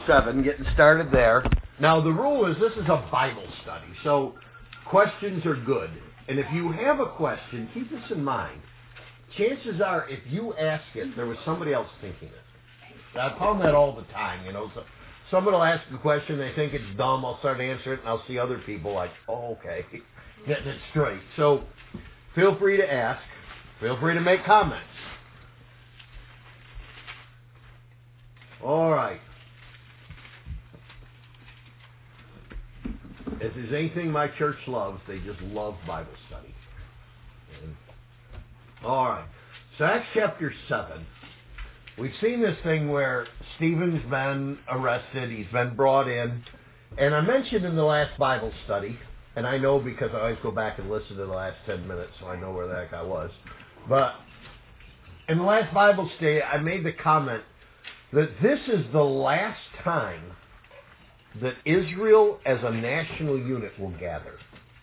7, getting started there. Now, the rule is this is a Bible study, so questions are good. And if you have a question, keep this in mind. Chances are, if you ask it, there was somebody else thinking it. I found that all the time, So someone will ask a question, they think it's dumb, I'll start answering it, and I'll see other people like, oh, okay, getting it straight. So feel free to ask. Feel free to make comments. All right. If there's anything my church loves, they just love Bible study. Okay. All right. So Acts chapter 7. We've seen this thing where Stephen's been arrested. He's been brought in. And I mentioned in the last Bible study, and I know because I always go back and listen to the last 10 minutes, so I know where that guy was. But in the last Bible study, I made the comment that this is the last time that Israel as a national unit will gather.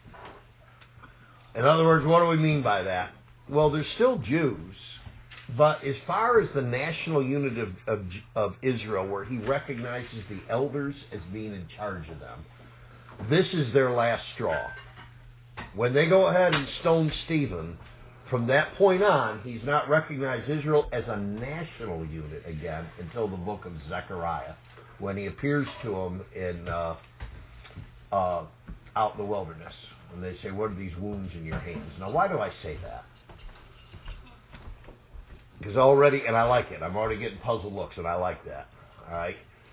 In other words, what do we mean by that? Well, there's still Jews, but as far as the national unit of Israel, where he recognizes the elders as being in charge of them, this is their last straw. When they go ahead and stone Stephen, from that point on, he's not recognized Israel as a national unit again until the book of Zechariah, when he appears to them in out in the wilderness. And they say, what are these wounds in your hands? Now, why do I say that? Because already, and I like it, I'm already getting puzzled looks, and I like that. All right?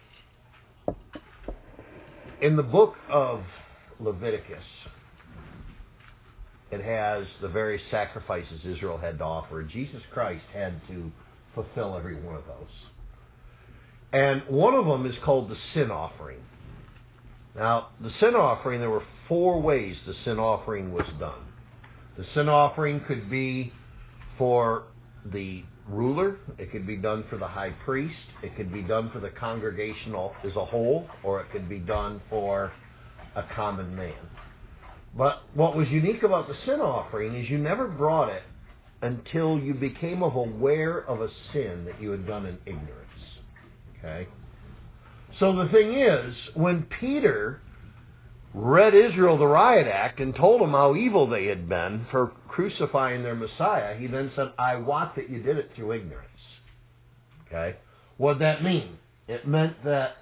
In the book of Leviticus, it has the various sacrifices Israel had to offer. Jesus Christ had to fulfill every one of those. And one of them is called the sin offering. Now, the sin offering, there were 4 ways the sin offering was done. The sin offering could be for the ruler, it could be done for the high priest, it could be done for the congregation as a whole, or it could be done for a common man. But what was unique about the sin offering is you never brought it until you became aware of a sin that you had done in ignorance. Okay? So the thing is, when Peter read Israel the riot act and told them how evil they had been for crucifying their Messiah, he then said, I wot that you did it through ignorance. Okay? What did that mean? It meant that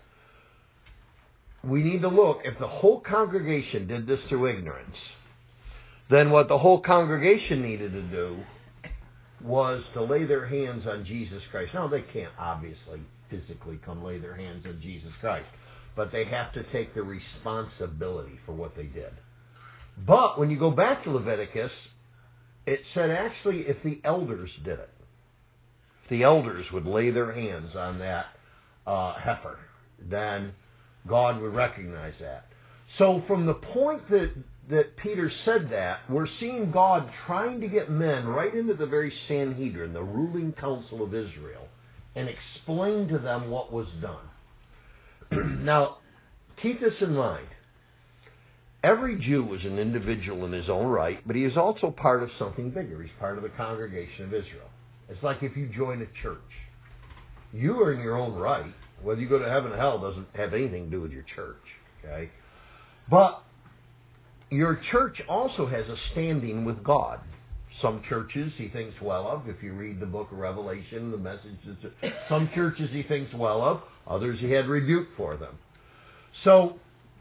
we need to look, if the whole congregation did this through ignorance, then what the whole congregation needed to do was to lay their hands on Jesus Christ. Now, they can't obviously physically come lay their hands on Jesus Christ, but they have to take the responsibility for what they did. But when you go back to Leviticus, it said actually if the elders did it, if the elders would lay their hands on that heifer, then God would recognize that. So from the point that Peter said that, we're seeing God trying to get men right into the very Sanhedrin, the ruling council of Israel, and explain to them what was done. Now, keep this in mind. Every Jew was an individual in his own right, but he is also part of something bigger. He's part of the congregation of Israel. It's like if you join a church. You are in your own right. Whether you go to heaven or hell doesn't have anything to do with your church. Okay? But your church also has a standing with God. Some churches he thinks well of. If you read the book of Revelation, the messages, some churches he thinks well of. Others he had rebuke for them. So,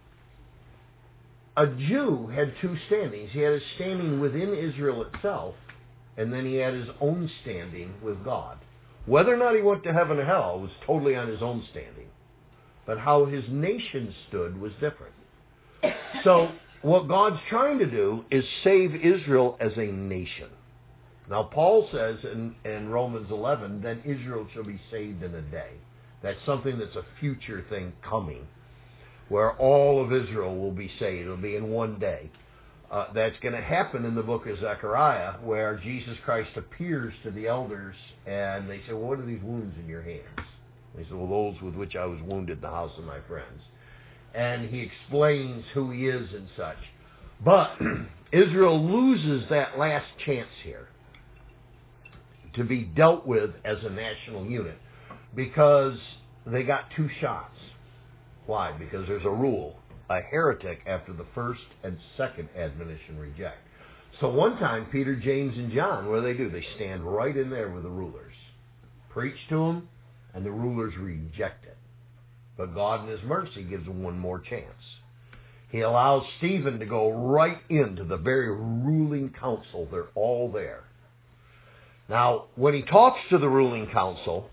a Jew had 2 standings. He had a standing within Israel itself, and then he had his own standing with God. Whether or not he went to heaven or hell was totally on his own standing. But how his nation stood was different. So, what God's trying to do is save Israel as a nation. Now, Paul says in Romans 11 that Israel shall be saved in a day. That's something that's a future thing coming, where all of Israel will be saved. It'll be in one day. That's going to happen in the book of Zechariah, where Jesus Christ appears to the elders, and they say, well, what are these wounds in your hands? They say, well, those with which I was wounded in the house of my friends. And he explains who he is and such. But Israel loses that last chance here to be dealt with as a national unit, because they got 2 shots. Why? Because there's a rule. A heretic after the first and second admonition reject. So one time, Peter, James, and John, what do? They stand right in there with the rulers. Preach to them, and the rulers reject it. But God in His mercy gives them one more chance. He allows Stephen to go right into the very ruling council. They're all there. Now, when he talks to the ruling council,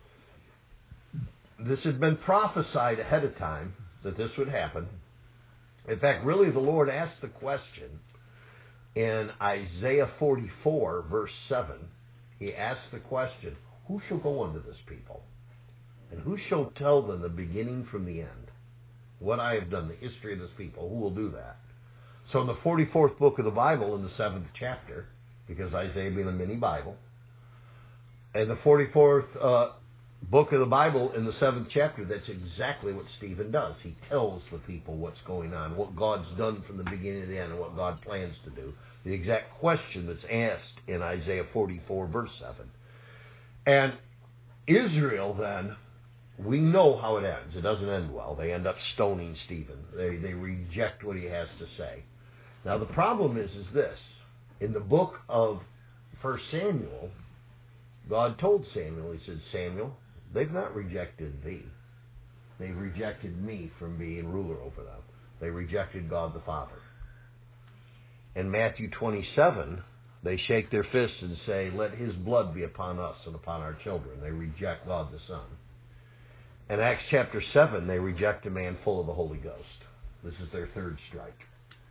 this had been prophesied ahead of time that this would happen. In fact, really the Lord asked the question in Isaiah 44, verse 7. He asked the question, who shall go unto this people? And who shall tell them the beginning from the end? What I have done, the history of this people, who will do that? So in the 44th book of the Bible, in the 7th chapter, because Isaiah being a mini Bible, in the 44th book of the Bible, in the 7th chapter, that's exactly what Stephen does. He tells the people what's going on, what God's done from the beginning to the end, and what God plans to do. The exact question that's asked in Isaiah 44, verse 7. And Israel then, we know how it ends. It doesn't end well. They end up stoning Stephen. They reject what he has to say. Now the problem is this. In the book of 1 Samuel, God told Samuel, He said, Samuel, they've not rejected thee. They've rejected me from being ruler over them. They rejected God the Father. In Matthew 27, they shake their fists and say, let His blood be upon us and upon our children. They reject God the Son. In Acts chapter 7, they reject a man full of the Holy Ghost. This is their third strike.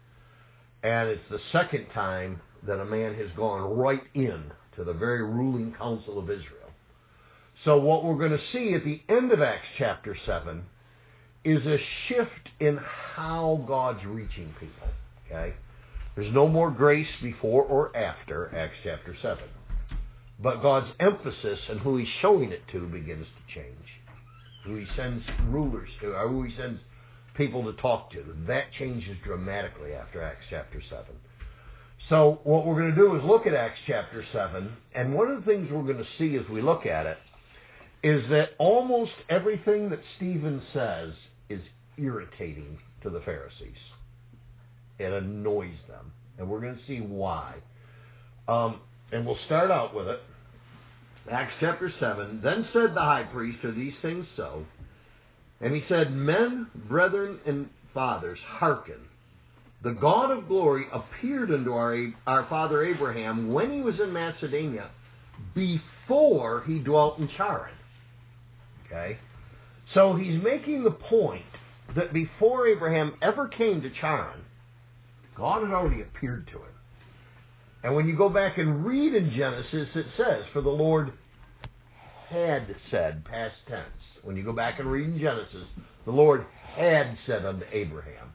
And it's the second time that a man has gone right in to the very ruling council of Israel. So what we're going to see at the end of Acts chapter 7 is a shift in how God's reaching people. Okay? There's no more grace before or after Acts chapter 7. But God's emphasis and who He's showing it to begins to change. Who He sends rulers to, or who He sends people to talk to. That changes dramatically after Acts chapter 7. So what we're going to do is look at Acts chapter 7, and one of the things we're going to see as we look at it is that almost everything that Stephen says is irritating to the Pharisees. It annoys them, and we're going to see why. And we'll start out with it. Acts chapter 7, then said the high priest, are these things so? And he said, men, brethren, and fathers, hearken. The God of glory appeared unto our father Abraham when he was in Macedonia, before he dwelt in Charan. Okay? So he's making the point that before Abraham ever came to Charan, God had already appeared to him. And when you go back and read in Genesis, it says, for the Lord had said, past tense. When you go back and read in Genesis, the Lord had said unto Abraham.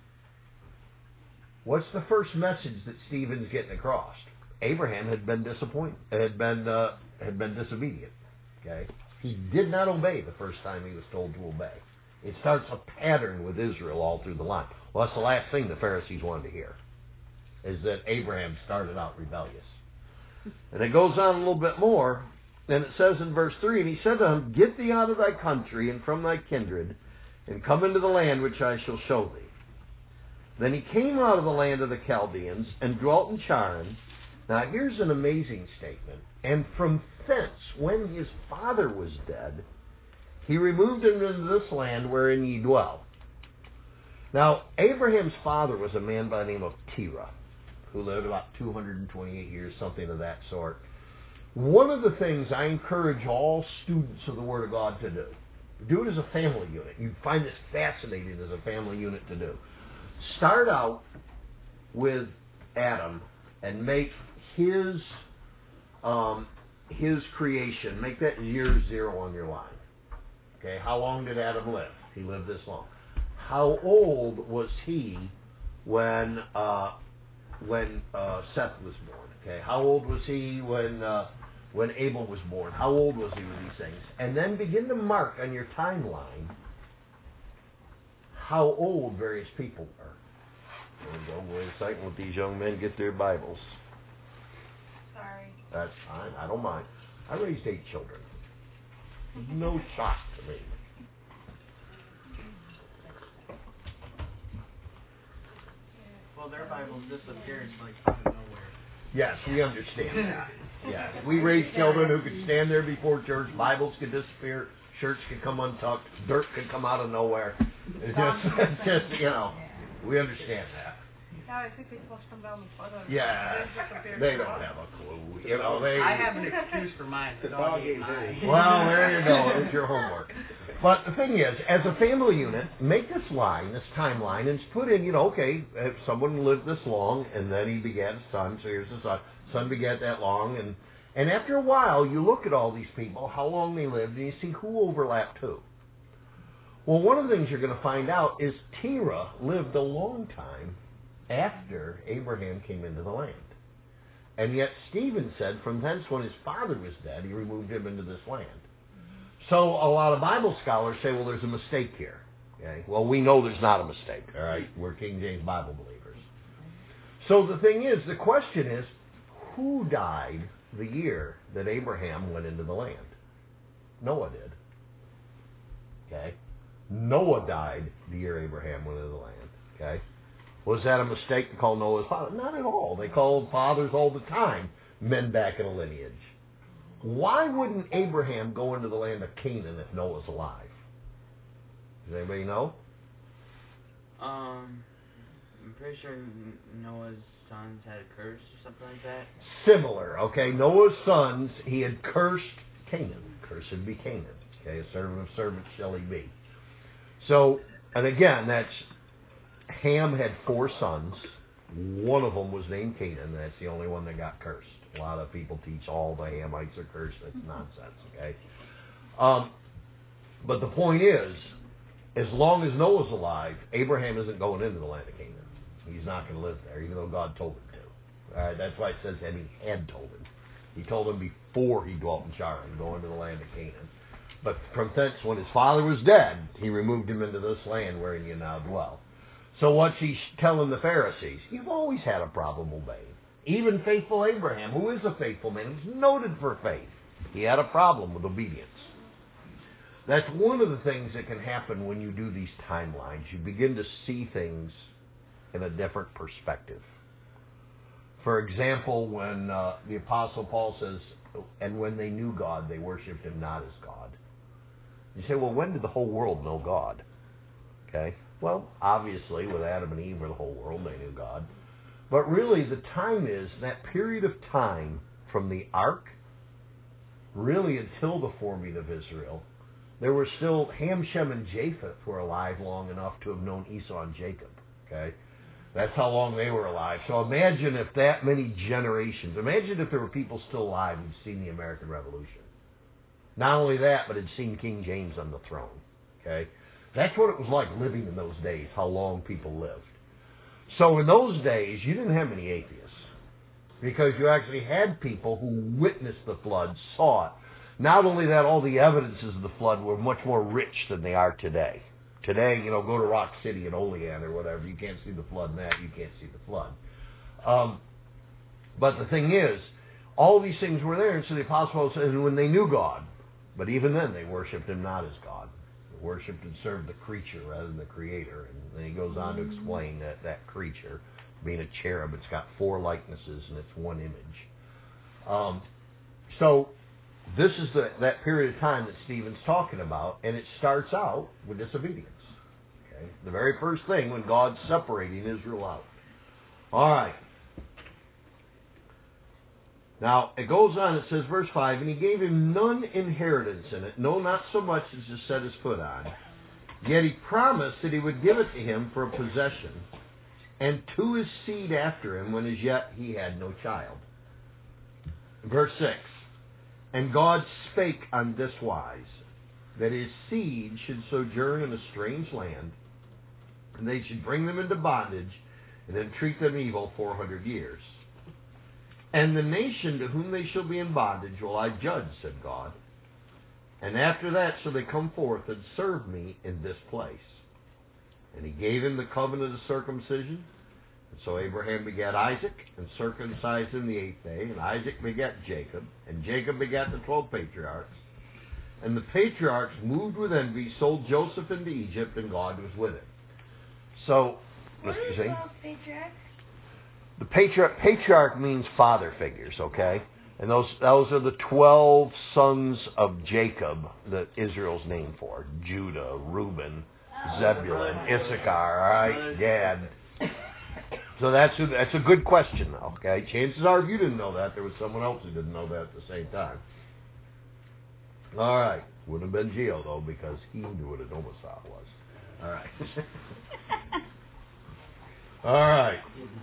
What's the first message that Stephen's getting across? Abraham had been disappointed, had been disobedient. Okay? He did not obey the first time he was told to obey. It starts a pattern with Israel all through the line. Well, that's the last thing the Pharisees wanted to hear, is that Abraham started out rebellious. And it goes on a little bit more, and it says in verse 3, and he said to him, get thee out of thy country and from thy kindred, and come into the land which I shall show thee. Then he came out of the land of the Chaldeans, and dwelt in Charan. Now here's an amazing statement. And from thence, when his father was dead, he removed him into this land wherein ye dwell. Now, Abraham's father was a man by the name of Terah, who lived about 228 years, something of that sort. One of the things I encourage all students of the Word of God to do it as a family unit. You find this fascinating as a family unit to do. Start out with Adam and make his creation, make that year zero on your line. Okay, how long did Adam live? He lived this long. How old was he when Seth was born? Okay, how old was he when Abel was born? How old was he with these things? And then begin to mark on your timeline how old various people were. There we go. Wait a second, let these young men get their Bibles. Sorry. That's fine. I don't mind. I raised 8 children. No shock to me. Well, their Bibles disappeared like out of nowhere. Yes, we understand that. Yes, we raised children who could stand there before church. Bibles could disappear. Shirts could come untucked. Dirt could come out of nowhere. It's just we understand that. Ja, I think they supposed to come down the foot. Yeah, they don't have a clue. I have an excuse for mine. The dog ate mine. Well, there you go. It's your homework. But the thing is, as a family unit, make this line, this timeline, and put in, okay, if someone lived this long, and then he begat a son, so here's the son. Son begat that long, and after a while, you look at all these people, how long they lived, and you see who overlapped who. Well, one of the things you're going to find out is Terah lived a long time after Abraham came into the land. And yet Stephen said, from thence when his father was dead, he removed him into this land. So a lot of Bible scholars say, well, there's a mistake here. Okay? Well, we know there's not a mistake, all right? We're King James Bible believers. So the thing is, the question is, who died the year that Abraham went into the land? Noah did. Okay? Noah died the year Abraham went into the land. Okay? Was that a mistake to call Noah his father? Not at all. They called fathers all the time men back in a lineage. Why wouldn't Abraham go into the land of Canaan if Noah's alive? Does anybody know? I'm pretty sure Noah's sons had a curse or something like that. Similar, okay? Noah's sons, he had cursed Canaan. Cursed be Canaan. Okay, a servant of servants shall he be. So, and again, that's Ham had 4 sons. One of them was named Canaan. That's the only one that got cursed. A lot of people teach all the Hamites are cursed. That's nonsense, okay? But the point is, as long as Noah's alive, Abraham isn't going into the land of Canaan. He's not going to live there, even though God told him to. All right, that's why it says that he had told him. He told him before he dwelt in Charan, go into the land of Canaan. But from thence, when his father was dead, he removed him into this land wherein you now dwell. So what's he telling the Pharisees? You've always had a problem obeying. Even faithful Abraham, who is a faithful man, is noted for faith. He had a problem with obedience. That's one of the things that can happen when you do these timelines. You begin to see things in a different perspective. For example, when the Apostle Paul says, and when they knew God, they worshipped him not as God. You say, well, when did the whole world know God? Okay. Well, obviously, with Adam and Eve or the whole world, they knew God. But really, the time is that period of time from the ark, really until the forming of Israel, there were still Ham, Shem, and Japheth were alive long enough to have known Esau and Jacob. Okay? That's how long they were alive. So imagine if that many generations, imagine if there were people still alive who'd seen the American Revolution. Not only that, but had seen King James on the throne. Okay? That's what it was like living in those days, how long people lived. So in those days, you didn't have many atheists. Because you actually had people who witnessed the flood, saw it. Not only that, all the evidences of the flood were much more rich than they are today. Today, go to Rock City in Olean or whatever. You can't see the flood in that. You can't see the flood. But the thing is, all these things were there. And so the Apostle Paul says, when they knew God, but even then they worshipped him not as God. They worshipped and served the creature rather than the creator. And then he goes on to explain that creature, being a cherub, it's got 4 likenesses and it's one image. So this is that period of time that Stephen's talking about, and it starts out with disobedience. Okay? The very first thing when God's separating Israel out. All right. Now, it goes on, it says, verse 5, and he gave him none inheritance in it, no, not so much as to set his foot on. Yet he promised that he would give it to him for a possession, and to his seed after him, when as yet he had no child. Verse 6, and God spake on this wise, that his seed should sojourn in a strange land, and they should bring them into bondage, and entreat them evil 400 years. And the nation to whom they shall be in bondage will I judge, said God. And after that shall they come forth and serve me in this place. And he gave him the covenant of circumcision. And so Abraham begat Isaac, and circumcised him the 8th day. And Isaac begat Jacob, and Jacob begat the 12 patriarchs. And the patriarchs, moved with envy, sold Joseph into Egypt, and God was with him. So, what are the 12 patriarchs? The patriarch means father figures, okay? And those are the 12 sons of Jacob that Israel's named for. Judah, Reuben, Zebulun, Issachar, all right, Gad. So that's a good question, okay? Chances are if you didn't know that, there was someone else who didn't know that at the same time. All right. Wouldn't have been Geo, though, because he knew what a domicile was. All right. All right.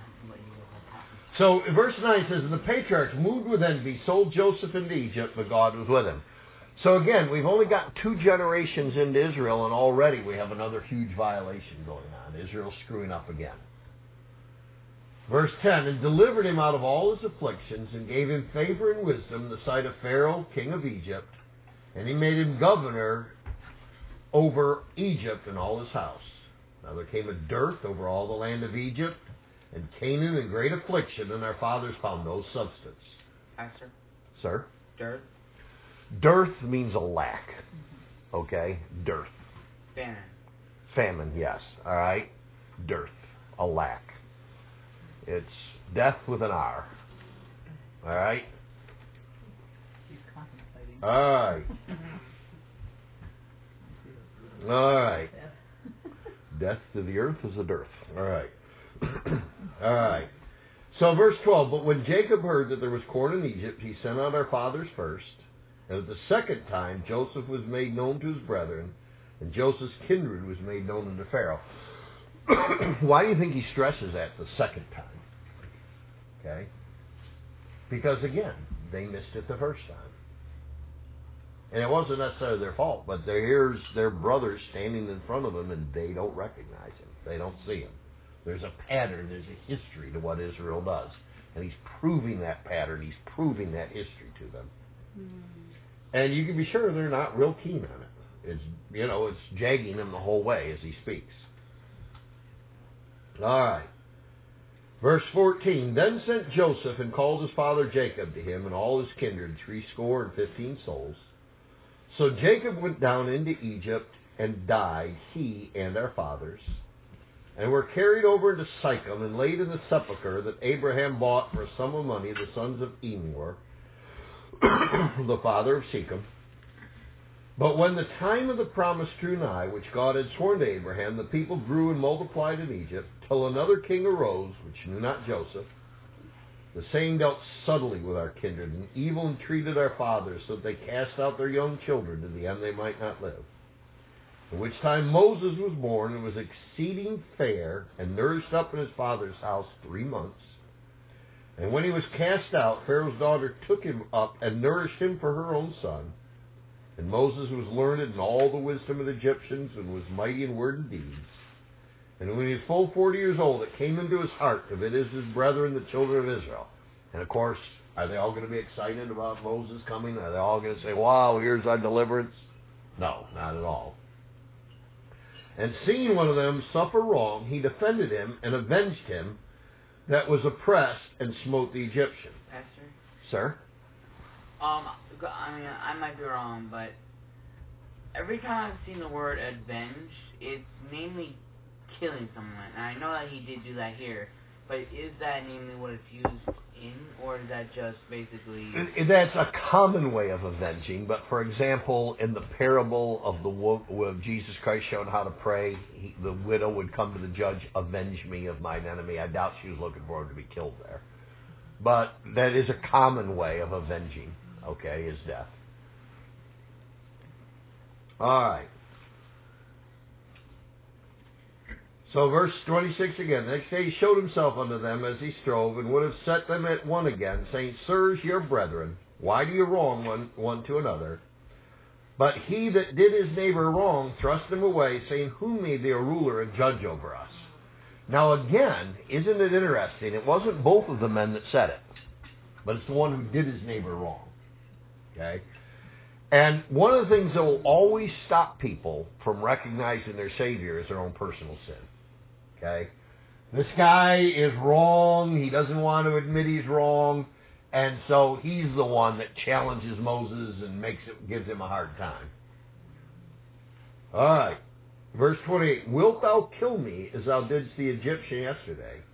So verse 9 says, and the patriarchs, moved with envy, sold Joseph into Egypt, but God was with him. So again, we've only got 2 generations into Israel, and already we have another huge violation going on. Israel's screwing up again. Verse 10, and delivered him out of all his afflictions, and gave him favor and wisdom in the sight of Pharaoh, king of Egypt, and he made him governor over Egypt and all his house. Now there came a dearth over all the land of Egypt, and Canaan in great affliction, and our fathers found no substance. Answer. Sir? Dearth. Dearth means a lack. Okay? Dearth. Famine. Famine, yes. All right? Dearth. A lack. It's death with an R. All right? He's contemplating. All right. All right. Death to the earth is a dearth. All right. All right. So verse 12, but when Jacob heard that there was corn in Egypt, he sent out our fathers first. And at the second time, Joseph was made known to his brethren, and Joseph's kindred was made known unto Pharaoh. Why do you think he stresses that the second time? Okay? Because again, they missed it the first time. And it wasn't necessarily their fault, but here's their brothers standing in front of them, and they don't recognize him. They don't see him. There's a pattern, there's a history to what Israel does. And he's proving that pattern, he's proving that history to them. And you can be sure they're not real keen on it. It's jagging them the whole way as he speaks. All right. Verse 14, then sent Joseph and called his father Jacob to him and all his kindred, 60 souls. So Jacob went down into Egypt and died, he and our fathers, and were carried over into Sychem and laid in the sepulchre that Abraham bought for a sum of money the sons of Emor, the father of Shechem. But when the time of the promise drew nigh, which God had sworn to Abraham, the people grew and multiplied in Egypt, till another king arose, which knew not Joseph. The same dealt subtly with our kindred, and evil entreated our fathers, so that they cast out their young children to the end they might not live. At which time Moses was born, and was exceeding fair, and nourished up in his father's house 3 months. And when he was cast out, Pharaoh's daughter took him up, and nourished him for her own son. And Moses was learned in all the wisdom of the Egyptians, and was mighty in word and deeds. And when he was full 40 years old, it came into his heart to visit his brethren, the children of Israel. And of course, are they all going to be excited about Moses coming? Are they all going to say, wow, here's our deliverance? No, not at all. And seeing one of them suffer wrong, he defended him and avenged him that was oppressed, and smote the Egyptian. Pastor? Sir? I might be wrong, but every time I've seen the word avenge, it's mainly killing someone. And I know that he did do that here, but is that namely what it's used in, or is that just basically... That's a common way of avenging, but for example, in the parable of where Jesus Christ showed how to pray, the widow would come to the judge, avenge me of mine enemy. I doubt she was looking for him to be killed there. But that is a common way of avenging, okay, is death. All right. So verse 26 again. The next day he showed himself unto them as he strove, and would have set them at one again, saying, Sirs, your brethren, why do you wrong one to another? But he that did his neighbor wrong thrust him away, saying, Who made thee a ruler and judge over us? Now again, isn't it interesting? It wasn't both of the men that said it, but it's the one who did his neighbor wrong. Okay? And one of the things that will always stop people from recognizing their Savior is their own personal sin. Okay? This guy is wrong. He doesn't want to admit he's wrong. And so he's the one that challenges Moses and gives him a hard time. All right. Verse 28. Wilt thou kill me as thou didst the Egyptian yesterday?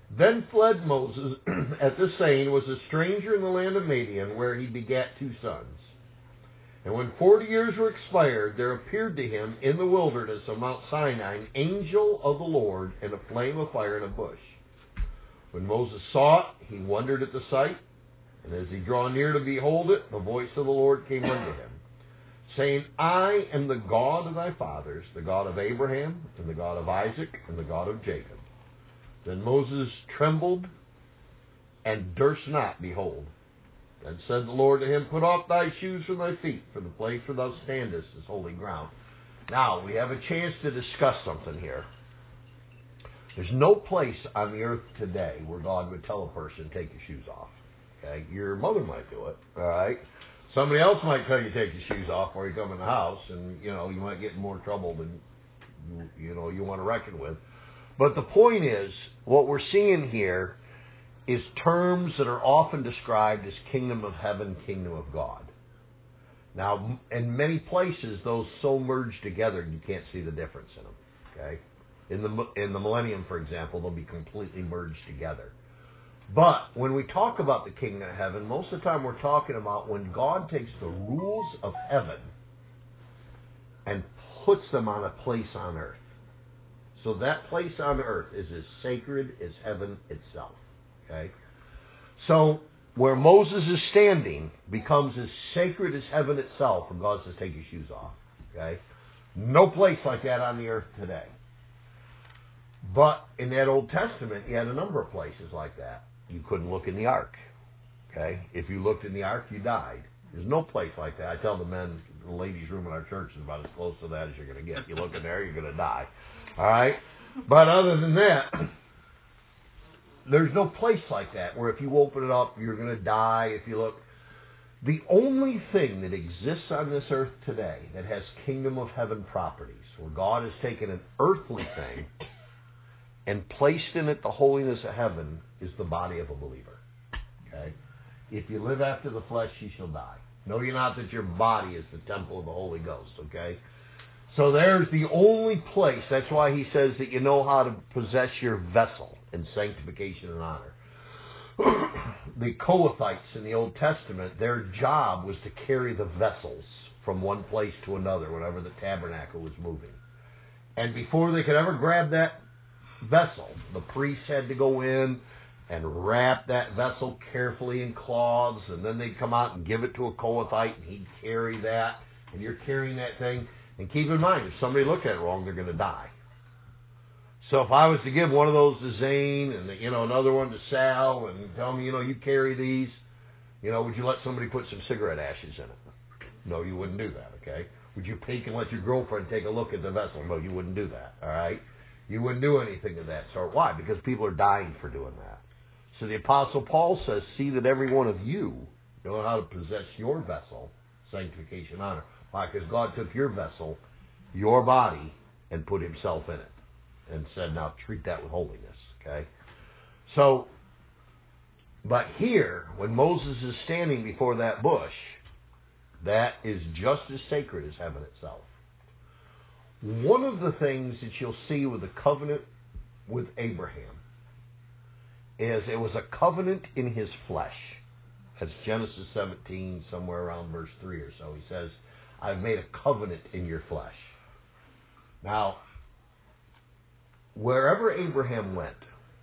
Then fled Moses at this saying, was a stranger in the land of Madian, where he begat 2 sons. And when 40 years were expired, there appeared to him in the wilderness of Mount Sinai an angel of the Lord in a flame of fire in a bush. When Moses saw it, he wondered at the sight, and as he drew near to behold it, the voice of the Lord came unto him, saying, I am the God of thy fathers, the God of Abraham, and the God of Isaac, and the God of Jacob. Then Moses trembled, and durst not behold. Then said the Lord to him, Put off thy shoes from thy feet, for the place where thou standest is holy ground. Now, we have a chance to discuss something here. There's no place on the earth today where God would tell a person, take your shoes off. Okay? Your mother might do it, all right? Somebody else might tell you take your shoes off before you come in the house, and, you might get in more trouble than, you want to reckon with. But the point is, what we're seeing here is terms that are often described as kingdom of heaven, kingdom of God. Now, in many places, those so merge together you can't see the difference in them. Okay, in the millennium, for example, they'll be completely merged together. But when we talk about the kingdom of heaven, most of the time we're talking about when God takes the rules of heaven and puts them on a place on earth. So that place on earth is as sacred as heaven itself. Okay? So where Moses is standing becomes as sacred as heaven itself when God says, take your shoes off. Okay? No place like that on the earth today. But in that Old Testament, you had a number of places like that. You couldn't look in the ark. Okay? If you looked in the ark, you died. There's no place like that. I tell the men, the ladies' room in our church is about as close to that as you're going to get. You look in there, you're going to die. All right? But other than that, there's no place like that where if you open it up, you're going to die. If you look, the only thing that exists on this earth today that has kingdom of heaven properties, where God has taken an earthly thing and placed in it the holiness of heaven, is the body of a believer. Okay? If you live after the flesh, you shall die. Know ye not that your body is the temple of the Holy Ghost, okay? So there's the only place. That's why he says that you know how to possess your vessel in sanctification and honor. The Kohathites in the Old Testament, their job was to carry the vessels from one place to another whenever the tabernacle was moving. And before they could ever grab that vessel, the priest had to go in and wrap that vessel carefully in cloths, and then they'd come out and give it to a Kohathite, and he'd carry that, and you're carrying that thing. And keep in mind, if somebody looked at it wrong, they're going to die. So if I was to give one of those to Zane and another one to Sal and tell me, you carry these, would you let somebody put some cigarette ashes in it? No, you wouldn't do that, okay? Would you peek and let your girlfriend take a look at the vessel? No, you wouldn't do that, all right? You wouldn't do anything of that sort. Why? Because people are dying for doing that. So the Apostle Paul says, see that every one of you know how to possess your vessel, sanctification, honor. Why? Because God took your vessel, your body, and put himself in it. And said, now treat that with holiness. Okay? So, but here, when Moses is standing before that bush, that is just as sacred as heaven itself. One of the things that you'll see with the covenant with Abraham is it was a covenant in his flesh. That's Genesis 17, somewhere around verse 3 or so. He says, I've made a covenant in your flesh. Now, wherever Abraham went,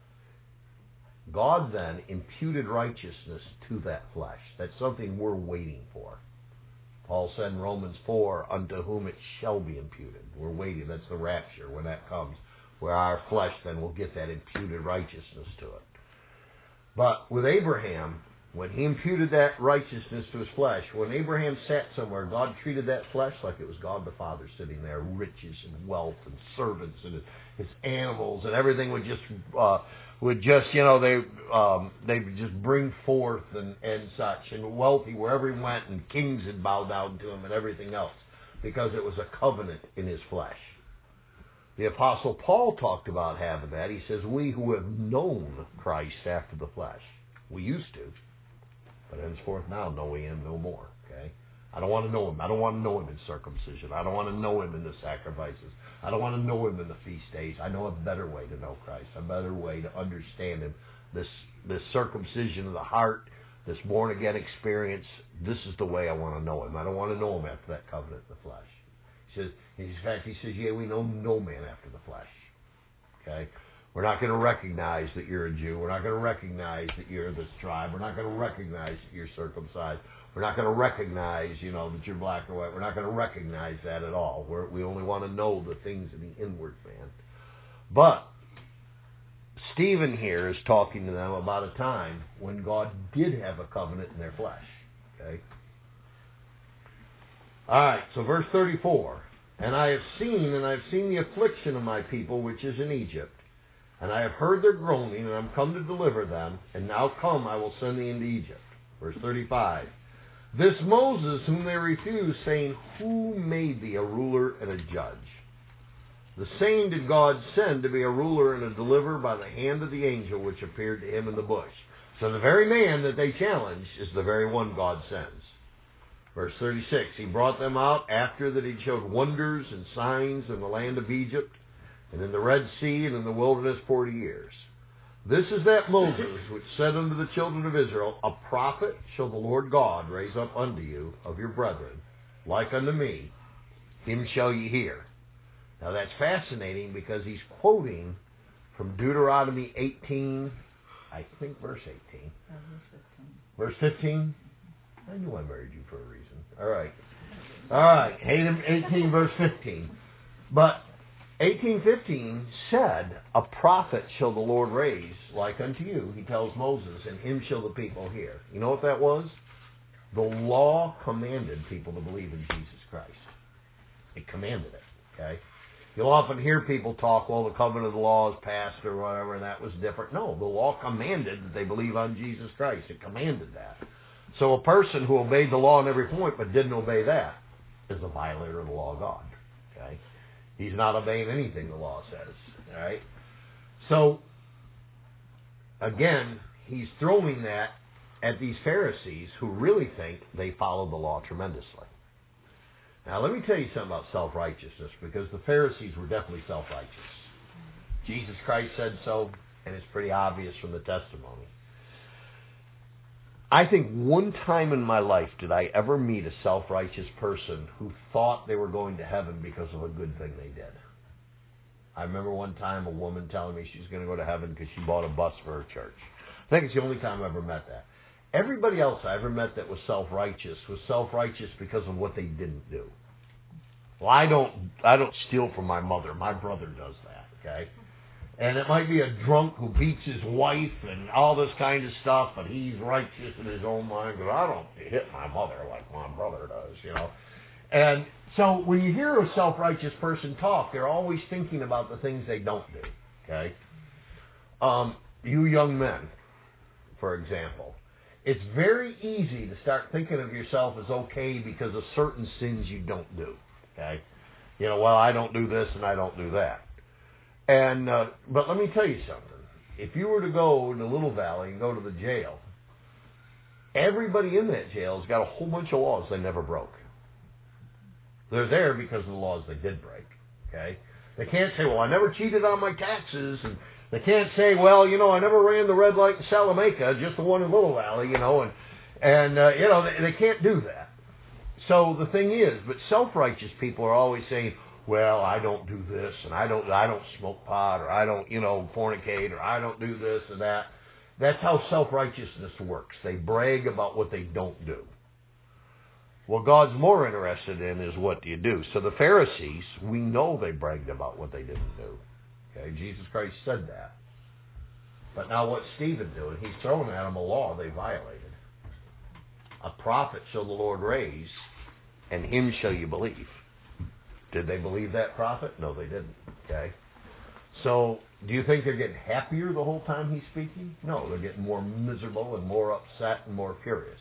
God then imputed righteousness to that flesh. That's something we're waiting for. Paul said in Romans 4, unto whom it shall be imputed. We're waiting. That's the rapture when that comes, where our flesh then will get that imputed righteousness to it. But with Abraham, when he imputed that righteousness to his flesh, when Abraham sat somewhere, God treated that flesh like it was God the Father sitting there, riches and wealth and servants and his animals and everything would just they would just bring forth and such, and wealthy wherever he went, and kings had bowed down to him and everything else, because it was a covenant in his flesh. The Apostle Paul talked about having that. He says, we who have known Christ after the flesh, we used to, but henceforth now know we him no more. Okay? I don't want to know him. I don't want to know him in circumcision. I don't want to know him in the sacrifices. I don't want to know him in the feast days. I know a better way to know Christ, a better way to understand him. This circumcision of the heart, this born-again experience, this is the way I want to know him. I don't want to know him after that covenant in the flesh. He says, yeah, we know no man after the flesh. Okay? We're not going to recognize that you're a Jew. We're not going to recognize that you're this tribe. We're not going to recognize that you're circumcised. We're not going to recognize, that you're black or white. We're not going to recognize that at all. We only want to know the things in the inward man. But Stephen here is talking to them about a time when God did have a covenant in their flesh. Okay? All right, so verse 34. And I have seen the affliction of my people which is in Egypt. And I have heard their groaning, and I am come to deliver them. And now come, I will send thee into Egypt. Verse 35. This Moses, whom they refused, saying, Who made thee a ruler and a judge? The same did God send to be a ruler and a deliverer by the hand of the angel which appeared to him in the bush. So the very man that they challenged is the very one God sends. Verse 36. He brought them out after that he showed wonders and signs in the land of Egypt, and in the Red Sea, and in the wilderness 40 years. This is that Moses which said unto the children of Israel, A prophet shall the Lord God raise up unto you of your brethren, like unto me, him shall ye hear. Now that's fascinating because he's quoting from Deuteronomy 18, I think verse 18. Verse 15? I knew I married you for a reason. All right. 18 verse 15. But 18:15 said, A prophet shall the Lord raise like unto you, he tells Moses, and him shall the people hear. You know what that was? The law commanded people to believe in Jesus Christ. It commanded it, okay? You'll often hear people talk, well, the covenant of the law is passed or whatever, and that was different. No, the law commanded that they believe on Jesus Christ. It commanded that. So a person who obeyed the law on every point but didn't obey that is a violator of the law of God, okay? He's not obeying anything the law says. All right? So, again, he's throwing that at these Pharisees who really think they follow the law tremendously. Now, let me tell you something about self-righteousness, because the Pharisees were definitely self-righteous. Jesus Christ said so, and it's pretty obvious from the testimony. I think one time in my life did I ever meet a self-righteous person who thought they were going to heaven because of a good thing they did. I remember one time a woman telling me she's going to go to heaven because she bought a bus for her church. I think it's the only time I ever met that. Everybody else I ever met that was self-righteous because of what they didn't do. Well, I don't steal from my mother. My brother does that, okay? And it might be a drunk who beats his wife and all this kind of stuff, but he's righteous in his own mind because I don't hit my mother like my brother does, And so when you hear a self-righteous person talk, they're always thinking about the things they don't do, okay? You young men, for example, it's very easy to start thinking of yourself as okay because of certain sins you don't do, okay? Well, I don't do this and I don't do that. And but let me tell you something. If you were to go to Little Valley and go to the jail, everybody in that jail has got a whole bunch of laws they never broke. They're there because of the laws they did break. Okay? They can't say, well, I never cheated on my taxes, and they can't say, well, I never ran the red light in Salamanca, just the one in Little Valley, and they can't do that. So the thing is, but self-righteous people are always saying, well, I don't do this, and I don't smoke pot, or I don't, fornicate, or I don't do this and that. That's how self-righteousness works. They brag about what they don't do. What God's more interested in is what do you do. So the Pharisees, we know they bragged about what they didn't do. Okay, Jesus Christ said that. But now what's Stephen doing? He's throwing at them a law they violated. A prophet shall the Lord raise, and him shall you believe. Did they believe that prophet? No, they didn't. Okay? So, do you think they're getting happier the whole time he's speaking? No, they're getting more miserable and more upset and more furious.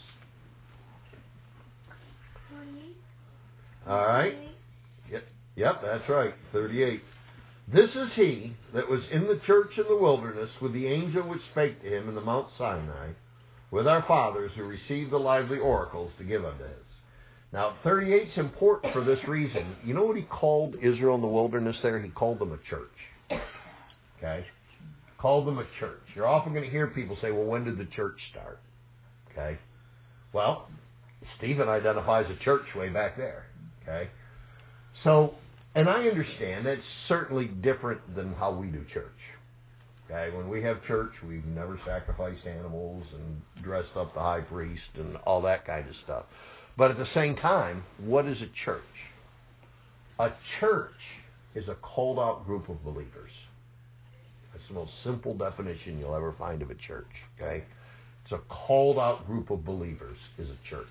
All right? Yep, that's right. 38. This is he that was in the church in the wilderness with the angel which spake to him in the Mount Sinai, with our fathers who received the lively oracles to give unto us. Now, 38's important for this reason. You know what he called Israel in the wilderness there? He called them a church. Okay? Called them a church. You're often going to hear people say, well, when did the church start? Okay? Well, Stephen identifies a church way back there. Okay? So, and I understand that's certainly different than how we do church. Okay? When we have church, we've never sacrificed animals and dressed up the high priest and all that kind of stuff. But at the same time, what is a church? A church is a called out group of believers. That's the most simple definition you'll ever find of a church. Okay? It's a called out group of believers is a church.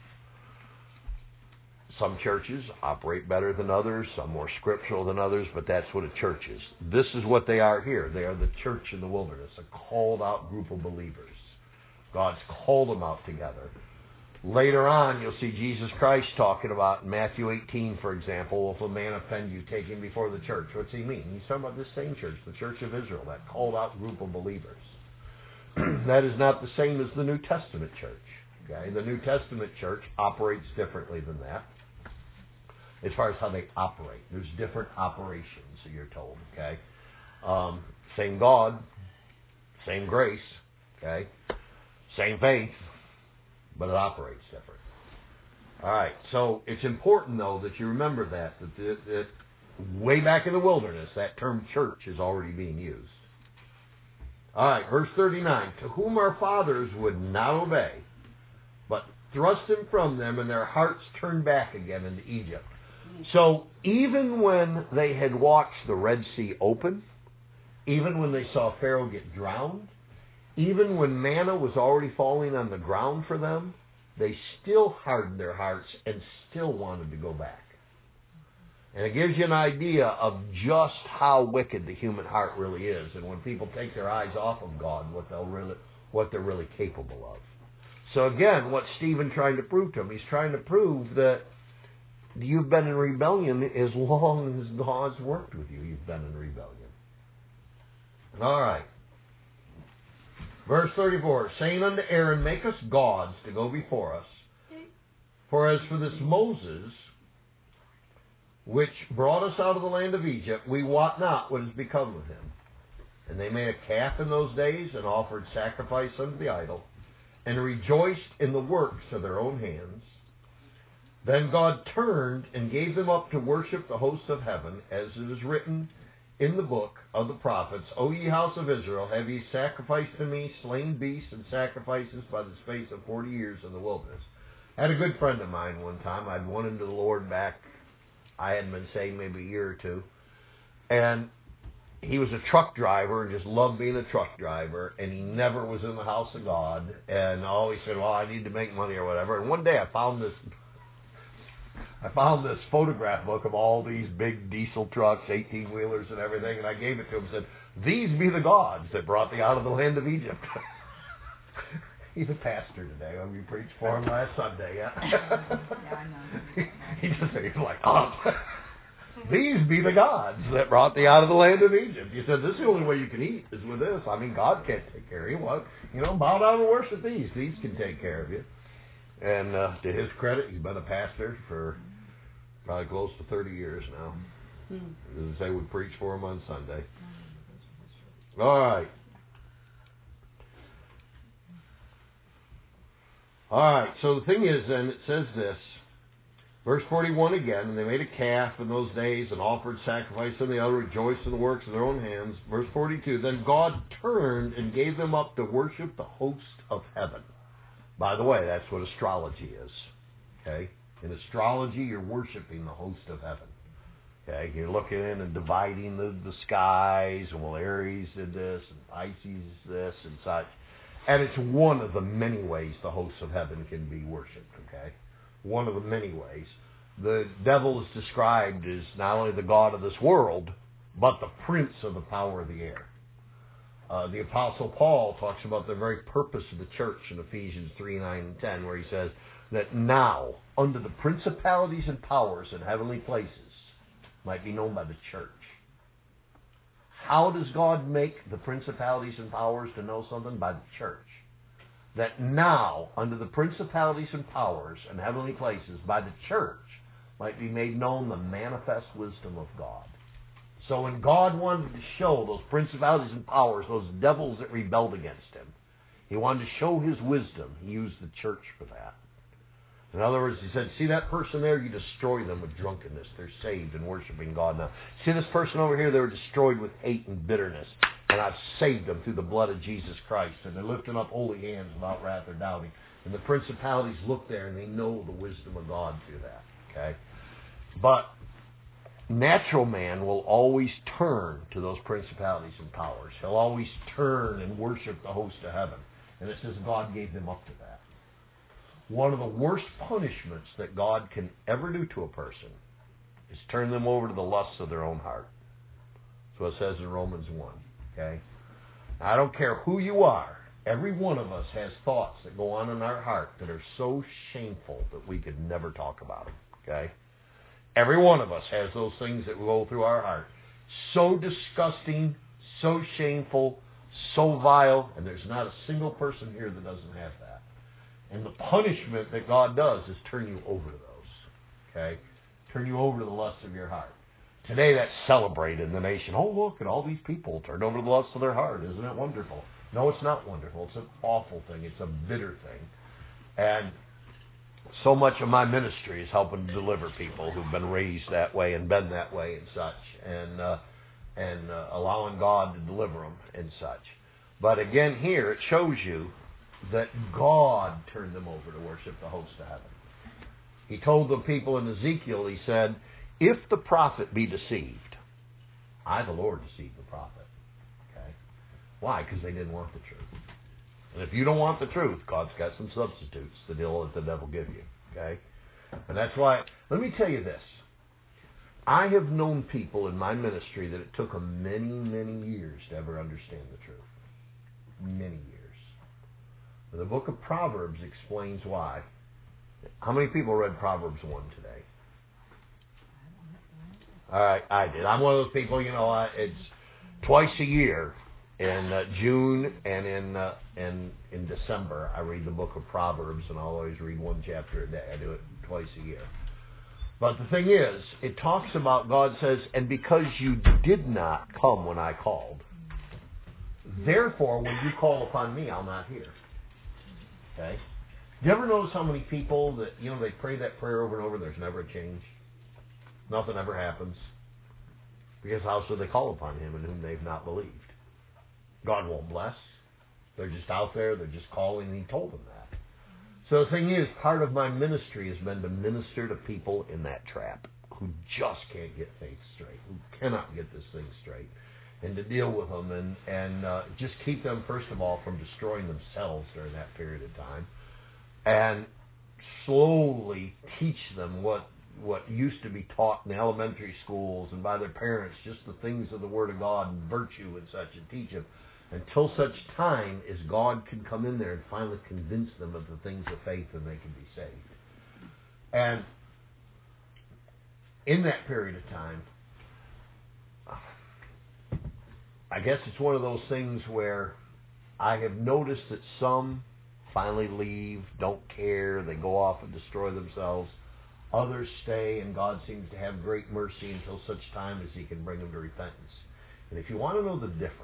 Some churches operate better than others, some more scriptural than others, but that's what a church is. This is what they are here. They are the church in the wilderness, a called out group of believers. God's called them out together. Later on, you'll see Jesus Christ talking about in Matthew 18, for example, if a man offend you, take him before the church. What's he mean? He's talking about this same church, the church of Israel, that called out group of believers. That is not the same as the New Testament church. Okay? The New Testament church operates differently than that as far as how they operate. There's different operations, so you're told. Okay? Same God, same grace, okay? Same faith, but it operates different. All right, so it's important, though, that you remember that way back in the wilderness, that term church is already being used. All right, verse 39, to whom our fathers would not obey, but thrust him from them, and their hearts turned back again into Egypt. So even when they had watched the Red Sea open, even when they saw Pharaoh get drowned, even when manna was already falling on the ground for them, they still hardened their hearts and still wanted to go back. And it gives you an idea of just how wicked the human heart really is, and when people take their eyes off of God, what they're really capable of. So again, what's Stephen trying to prove to him? He's trying to prove that you've been in rebellion as long as God's worked with you. You've been in rebellion. All right. Verse 34, saying unto Aaron, make us gods to go before us. For as for this Moses, which brought us out of the land of Egypt, we wot not what has become of him. And they made a calf in those days, and offered sacrifice unto the idol, and rejoiced in the works of their own hands. Then God turned and gave them up to worship the hosts of heaven, as it is written in the book of the prophets, O ye house of Israel, have ye sacrificed to me slain beasts and sacrifices by the space of 40 years in the wilderness. I had a good friend of mine one time. I'd won him to the Lord back, I hadn't been saved maybe a year or two. And he was a truck driver and just loved being a truck driver. And he never was in the house of God. And always said, well, I need to make money or whatever. And one day I found this photograph book of all these big diesel trucks, 18-wheelers and everything, and I gave it to him and said, these be the gods that brought thee out of the land of Egypt. He's a pastor today. We preached for him last Sunday. Yeah, I know. He's like, oh, these be the gods that brought thee out of the land of Egypt. He said, this is the only way you can eat is with this. I mean, God can't take care of you. Well, bow down and worship these. These can take care of you. And to his credit, he's been a pastor for probably close to 30 years now. As I say, we preach for him on Sunday. All right. All right, so the thing is then, it says this, verse 41 again, and they made a calf in those days and offered sacrifice unto the other, rejoiced in the works of their own hands. Verse 42, then God turned and gave them up to worship the host of heaven. By the way, that's what astrology is. Okay? In astrology, you're worshiping the host of heaven. Okay? You're looking in and dividing the skies, and well, Aries did this, and Pisces this, and such. And it's one of the many ways the hosts of heaven can be worshipped. Okay? One of the many ways. The devil is described as not only the god of this world, but the prince of the power of the air. The Apostle Paul talks about the very purpose of the church in Ephesians 3, 9, and 10, where he says that now, under the principalities and powers in heavenly places, might be known by the church. How does God make the principalities and powers to know something? By the church. that now, under the principalities and powers and heavenly places, by the church, might be made known the manifest wisdom of God. So when God wanted to show those principalities and powers, those devils that rebelled against him, he wanted to show his wisdom. He used the church for that. In other words, he said, see that person there? You destroy them with drunkenness. They're saved and worshiping God now. See this person over here? They were destroyed with hate and bitterness. And I've saved them through the blood of Jesus Christ. And they're lifting up holy hands without wrath or doubting. And the principalities look there and they know the wisdom of God through that. Okay? But natural man will always turn to those principalities and powers. He'll always turn and worship the host of heaven. And it says God gave them up to that. One of the worst punishments that God can ever do to a person is turn them over to the lusts of their own heart. That's what it says in Romans 1. Okay? Now, I don't care who you are. Every one of us has thoughts that go on in our heart that are so shameful that we could never talk about them. Okay? Every one of us has those things that go through our heart. So disgusting, so shameful, so vile, and there's not a single person here that doesn't have that. And the punishment that God does is turn you over to those. Okay? Turn you over to the lusts of your heart. Today that's celebrated in the nation. Oh, look at all these people turned over to the lusts of their heart. Isn't it wonderful? No, it's not wonderful. It's an awful thing. It's a bitter thing. And so much of my ministry is helping to deliver people who've been raised that way and been that way and such. And allowing God to deliver them and such. But again here, it shows you that God turned them over to worship the host of heaven. He told the people in Ezekiel, he said, if the prophet be deceived, I, the Lord, deceive the prophet. Okay? Why? Because they didn't want the truth. And if you don't want the truth, God's got some substitutes that he'll let the devil give you. Okay? And that's why, let me tell you this. I have known people in my ministry that it took them many, many years to ever understand the truth. Many years. The book of Proverbs explains why. How many people read Proverbs 1 today? All right, I did. I'm one of those people, it's twice a year in June and in December. I read the book of Proverbs, and I'll always read one chapter a day. I do it twice a year. But the thing is, it talks about, God says, and because you did not come when I called, therefore when you call upon me, I'll not hear. Okay? Do you ever notice how many people that, they pray that prayer over and over, there's never a change? Nothing ever happens. Because how should they call upon him in whom they've not believed? God won't bless. They're just out there, they're just calling, and he told them that. So the thing is, part of my ministry has been to minister to people in that trap who just can't get faith straight, who cannot get this thing straight, and to deal with them and just keep them, first of all, from destroying themselves during that period of time, and slowly teach them what used to be taught in elementary schools and by their parents, just the things of the Word of God and virtue and such, and teach them until such time as God can come in there and finally convince them of the things of faith and they can be saved. And in that period of time, I guess it's one of those things where I have noticed that some finally leave, don't care, they go off and destroy themselves. Others stay, and God seems to have great mercy until such time as he can bring them to repentance. And if you want to know the difference,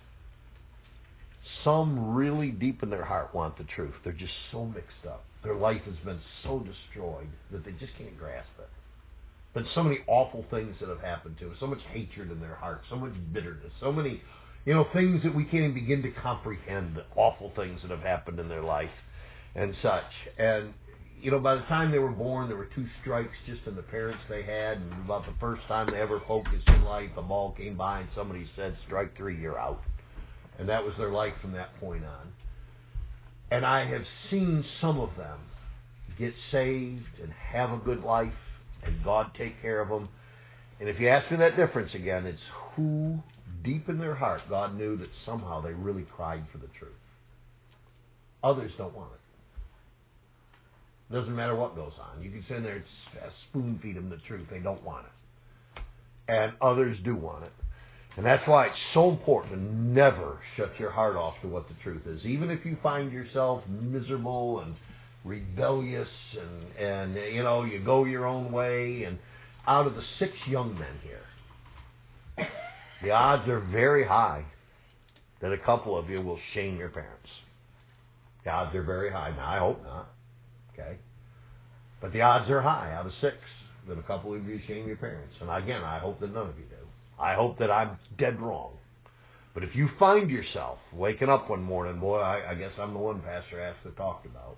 some really deep in their heart want the truth. They're just so mixed up. Their life has been so destroyed that they just can't grasp it. But so many awful things that have happened to them, so much hatred in their heart, so much bitterness, so many, things that we can't even begin to comprehend, the awful things that have happened in their life and such. And, by the time they were born, there were 2 strikes just in the parents they had, and about the first time they ever focused in life, a ball came by and somebody said, strike 3, you're out. And that was their life from that point on. And I have seen some of them get saved and have a good life, and God take care of them. And if you ask me that difference again, it's who deep in their heart God knew that somehow they really cried for the truth. Others don't want it. Doesn't matter what goes on. You can sit in there and spoon feed them the truth. They don't want it. And others do want it. And that's why it's so important to never shut your heart off to what the truth is. Even if you find yourself miserable and rebellious and you go your own way. And out of the 6 young men here, the odds are very high that a couple of you will shame your parents. The odds are very high. Now, I hope not. Okay? But the odds are high out of 6 that a couple of you shame your parents. And again, I hope that none of you do. I hope that I'm dead wrong. But if you find yourself waking up one morning, boy, I guess I'm the one Pastor Astor talked about.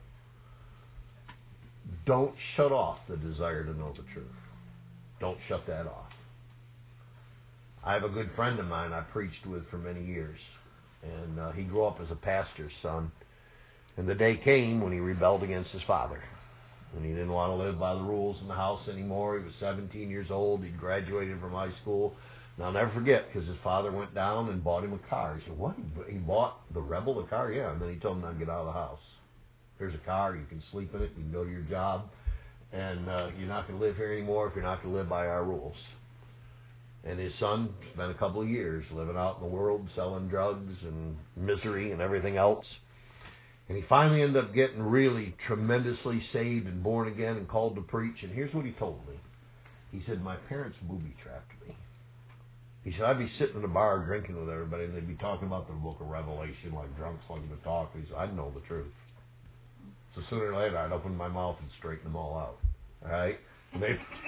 Don't shut off the desire to know the truth. Don't shut that off. I have a good friend of mine I preached with for many years. And he grew up as a pastor's son. And the day came when he rebelled against his father. And he didn't want to live by the rules in the house anymore. He was 17 years old. He'd graduated from high school. And I'll never forget, because his father went down and bought him a car. He said, what? He bought the Rebel a car? Yeah. And then he told him not to get out of the house. Here's a car. You can sleep in it. You can go to your job. And you're not going to live here anymore if you're not going to live by our rules. And his son spent a couple of years living out in the world, selling drugs and misery and everything else. And he finally ended up getting really tremendously saved and born again and called to preach. And here's what he told me. He said, my parents booby-trapped me. He said, I'd be sitting in a bar drinking with everybody, and they'd be talking about the book of Revelation like drunks looking to talk. He said, I'd know the truth. So sooner or later, I'd open my mouth and straighten them all out. All right? And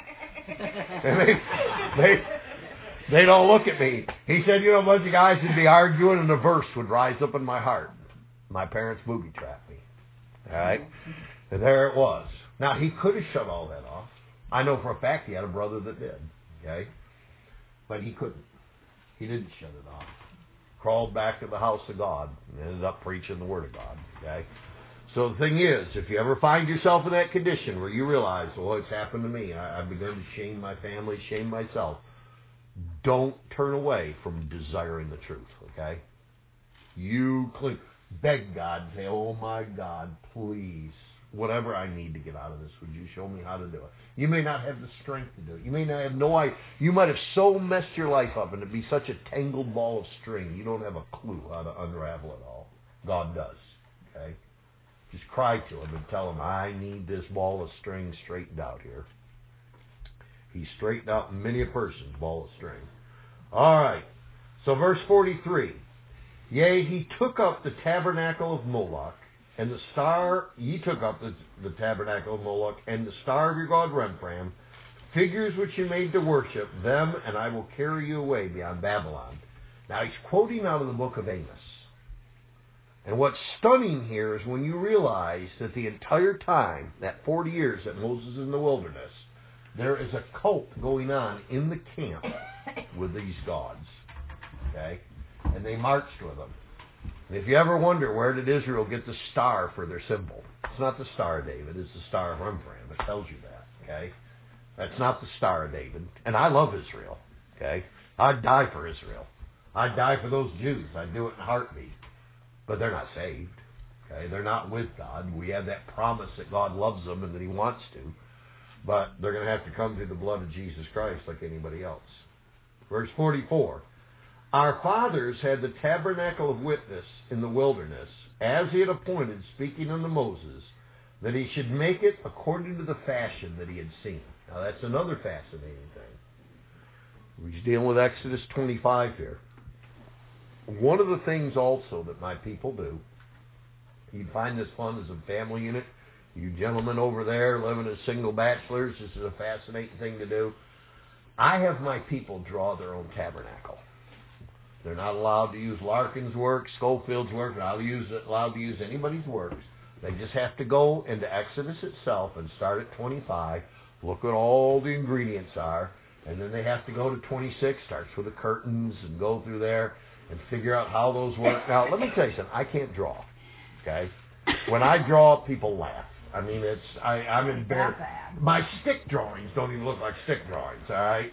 they'd all look at me. He said, a bunch of guys would be arguing, and a verse would rise up in my heart. My parents booby-trapped me. All right? And there it was. Now, he could have shut all that off. I know for a fact he had a brother that did. Okay? But he couldn't. He didn't shut it off. Crawled back to the house of God and ended up preaching the Word of God. Okay? So the thing is, if you ever find yourself in that condition where you realize, well, it's happened to me, I've begun to shame my family, shame myself, don't turn away from desiring the truth. Okay? You beg God, say, oh my God, please, whatever I need to get out of this, would you show me how to do it? You may not have the strength to do it. You may not have no idea. You might have so messed your life up and it'd be such a tangled ball of string, you don't have a clue how to unravel it all. God does. Okay? Just cry to him and tell him, I need this ball of string straightened out here. He straightened out many a person's ball of string. All right. So verse 43. Yea, he took up the tabernacle of Moloch, and the star, ye took up the tabernacle of Moloch, and the star of your god Remphan, figures which you made to worship, them, and I will carry you away beyond Babylon. Now, he's quoting out of the book of Amos. And what's stunning here is when you realize that the entire time, that 40 years that Moses is in the wilderness, there is a cult going on in the camp with these gods. Okay? And they marched with them. And if you ever wonder where did Israel get the star for their symbol, it's not the Star of David, it's the Star of Remphan. It tells you that. Okay? That's not the Star of David. And I love Israel. Okay? I'd die for Israel. I'd die for those Jews. I'd do it in a heartbeat. But they're not saved. Okay? They're not with God. We have that promise that God loves them and that he wants to. But they're going to have to come through the blood of Jesus Christ like anybody else. Verse 44. Our fathers had the tabernacle of witness in the wilderness, as he had appointed, speaking unto Moses, that he should make it according to the fashion that he had seen. Now that's another fascinating thing. He's dealing with Exodus 25 here. One of the things also that my people do, you'd find this fun as a family unit, you gentlemen over there living as single bachelors, this is a fascinating thing to do. I have my people draw their own tabernacle. They're not allowed to use Larkin's work, Schofield's work. They're not allowed to use anybody's works. They just have to go into Exodus itself and start at 25, look what all the ingredients are, and then they have to go to 26, starts with the curtains, and go through there and figure out how those work. Now, let me tell you something. I can't draw. Okay? When I draw, people laugh. I mean, I'm embarrassed. My stick drawings don't even look like stick drawings, all right?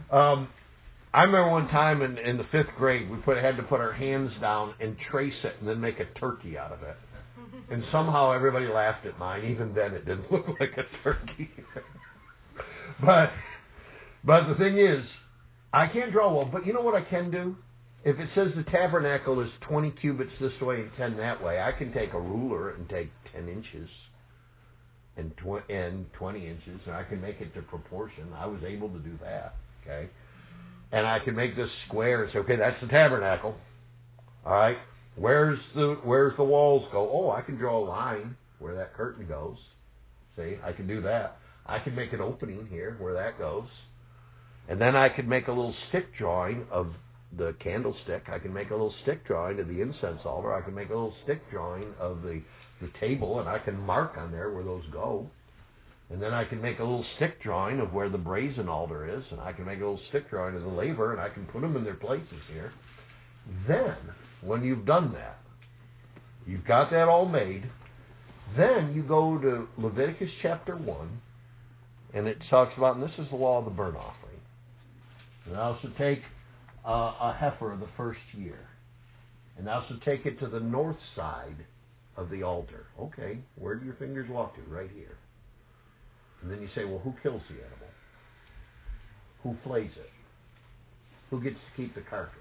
I remember one time in the 5th grade, we had to put our hands down and trace it and then make a turkey out of it. And somehow everybody laughed at mine. Even then, it didn't look like a turkey. But the thing is, I can't draw well, but you know what I can do? If it says the tabernacle is 20 cubits this way and 10 that way, I can take a ruler and take 10 inches and 20 inches, and I can make it to proportion. I was able to do that, okay? And I can make this square and say, okay, that's the tabernacle. All right, where's the walls go? Oh, I can draw a line where that curtain goes. See, I can do that. I can make an opening here where that goes. And then I could make a little stick drawing of the candlestick. I can make a little stick drawing of the incense altar. I can make a little stick drawing of the table, and I can mark on there where those go. And then I can make a little stick drawing of where the brazen altar is, and I can make a little stick drawing of the laver, and I can put them in their places here. Then, when you've done that, you've got that all made, then you go to Leviticus chapter 1, and it talks about, and this is the law of the burnt offering. And thou shalt take a heifer of the first year, and thou shalt take it to the north side of the altar. Okay, where do your fingers walk to? Right here. And then you say, well, who kills the animal? Who flays it? Who gets to keep the carcass?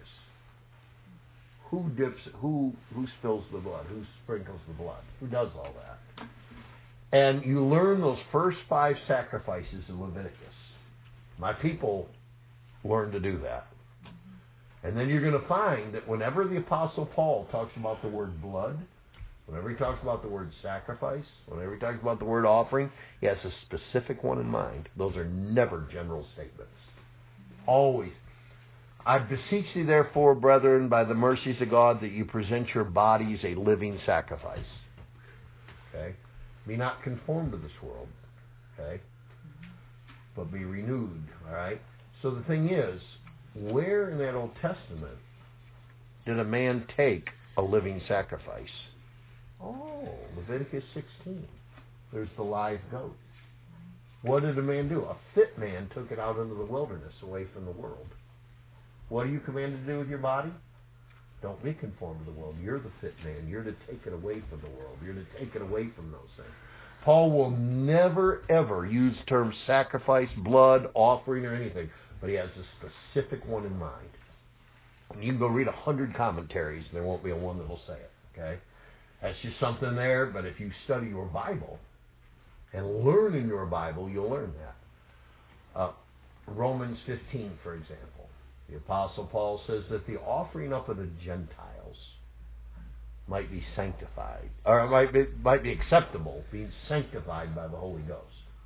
Who dips? Who spills the blood? Who sprinkles the blood? Who does all that? And you learn those first 5 sacrifices in Leviticus. My people learn to do that. And then you're going to find that whenever the Apostle Paul talks about the word blood, whenever he talks about the word sacrifice, whenever he talks about the word offering, he has a specific one in mind. Those are never general statements. Always. I beseech thee, therefore, brethren, by the mercies of God, that you present your bodies a living sacrifice. Okay? Be not conformed to this world. Okay? But be renewed. All right? So the thing is, where in that Old Testament did a man take a living sacrifice? Oh, Leviticus 16. There's the live goat. What did a man do? A fit man took it out into the wilderness away from the world. What are you commanded to do with your body? Don't be conformed to the world. You're the fit man. You're to take it away from the world. You're to take it away from those things. Paul will never, ever use the term sacrifice, blood, offering, or anything, but he has a specific one in mind. And you can go read 100 commentaries, and there won't be a one that will say it. Okay? That's just something there, but if you study your Bible and learn in your Bible, you'll learn that. Romans 15, for example. The Apostle Paul says that the offering up of the Gentiles might be sanctified, or might be acceptable, being sanctified by the Holy Ghost.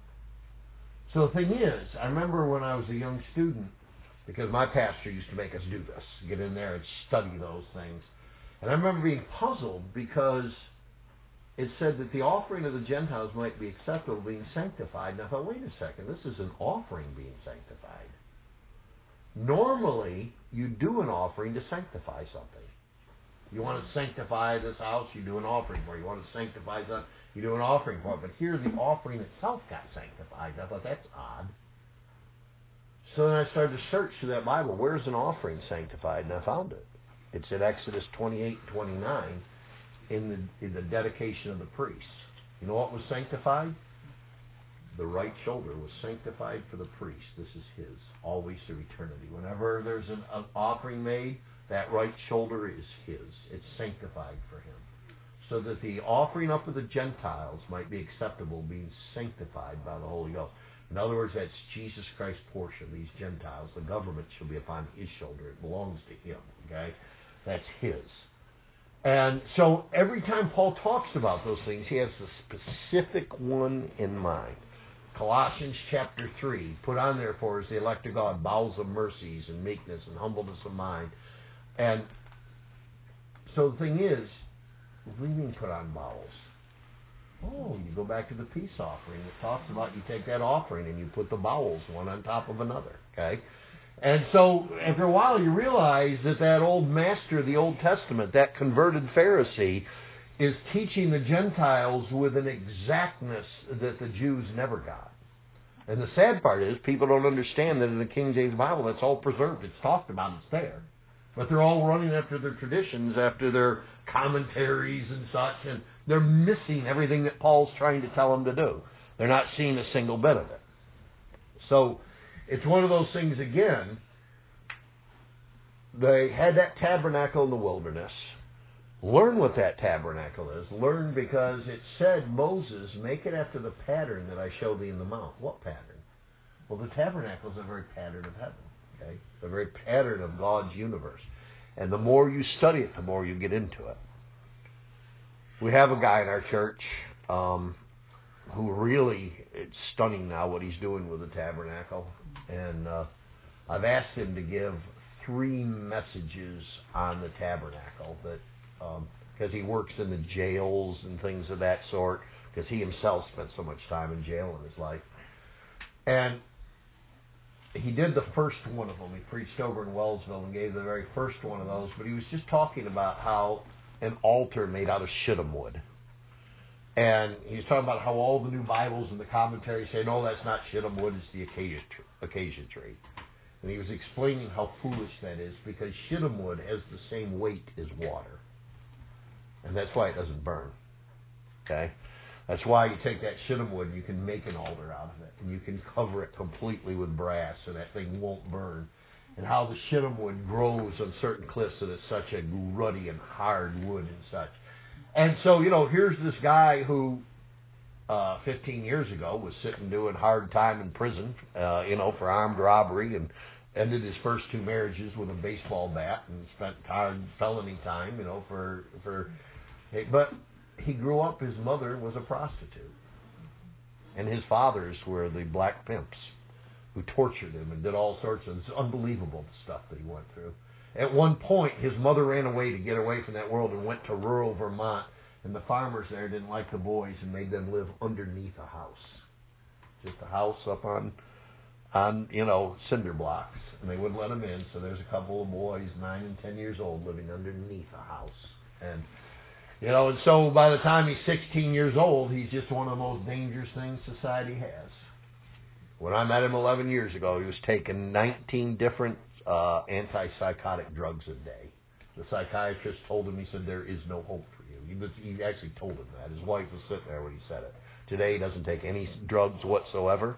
So the thing is, I remember when I was a young student, because my pastor used to make us do this, get in there and study those things. And I remember being puzzled because it said that the offering of the Gentiles might be acceptable, being sanctified. And I thought, wait a second, this is an offering being sanctified. Normally, you do an offering to sanctify something. You want to sanctify this house, you do an offering for it. You want to sanctify something, you do an offering for it. But here the offering itself got sanctified. I thought, that's odd. So then I started to search through that Bible. Where's an offering sanctified? And I found it. It's in Exodus 28-29 in the dedication of the priests. You know what was sanctified? The right shoulder was sanctified for the priest. This is his, always through eternity. Whenever there's an offering made, that right shoulder is his. It's sanctified for him. So that the offering up of the Gentiles might be acceptable, being sanctified by the Holy Ghost. In other words, that's Jesus Christ's portion, these Gentiles. The government shall be upon his shoulder. It belongs to him. Okay? That's his. And so every time Paul talks about those things, he has a specific one in mind. Colossians chapter 3, put on therefore as the elect of God, bowels of mercies and meekness and humbleness of mind. And so the thing is, what do you mean put on bowels? Oh, you go back to the peace offering. It talks about you take that offering and you put the bowels one on top of another. Okay? And so after a while you realize that old master of the Old Testament, that converted Pharisee, is teaching the Gentiles with an exactness that the Jews never got. And the sad part is people don't understand that in the King James Bible that's all preserved. It's talked about, it's there. But they're all running after their traditions, after their commentaries and such, and they're missing everything that Paul's trying to tell them to do. They're not seeing a single bit of it. So it's one of those things again they had that tabernacle in the wilderness. Learn what that tabernacle is. Learn because it said, Moses, make it after the pattern that I showed thee in the mount. What pattern? Well, the tabernacle is a very pattern of heaven. Okay? The very pattern of God's universe. And the more you study it, the more you get into it. We have a guy in our church who really, it's stunning now what he's doing with the tabernacle. And I've asked him to give 3 messages on the tabernacle, that because he works in the jails and things of that sort, because he himself spent so much time in jail in his life. And he did the first one of them. He preached over in Wellsville and gave the very first one of those, but he was just talking about how an altar made out of shittim wood. And he was talking about how all the new Bibles and the commentaries say, no, that's not shittim wood, it's the acacia tree. And he was explaining how foolish that is, because shittim wood has the same weight as water. And that's why it doesn't burn. Okay? That's why you take that shittim wood and you can make an altar out of it. And you can cover it completely with brass so that thing won't burn. And how the shittim wood grows on certain cliffs, and it's such a ruddy and hard wood and such. And so, here's this guy who 15 years ago was sitting doing hard time in prison, for armed robbery, and ended his first 2 marriages with a baseball bat and spent hard felony time, but he grew up, his mother was a prostitute. And his fathers were the black pimps who tortured him and did all sorts of unbelievable stuff that he went through. At one point, his mother ran away to get away from that world and went to rural Vermont, and the farmers there didn't like the boys and made them live underneath a house. Just a house up on cinder blocks, and they wouldn't let them in, so there's a couple of boys, 9 and 10 years old, living underneath a house. And so by the time he's 16 years old, he's just one of the most dangerous things society has. When I met him 11 years ago, he was taking 19 different antipsychotic drugs a day. The psychiatrist told him, he said, there is no hope for you. He actually told him that. His wife was sitting there when he said it. Today he doesn't take any drugs whatsoever.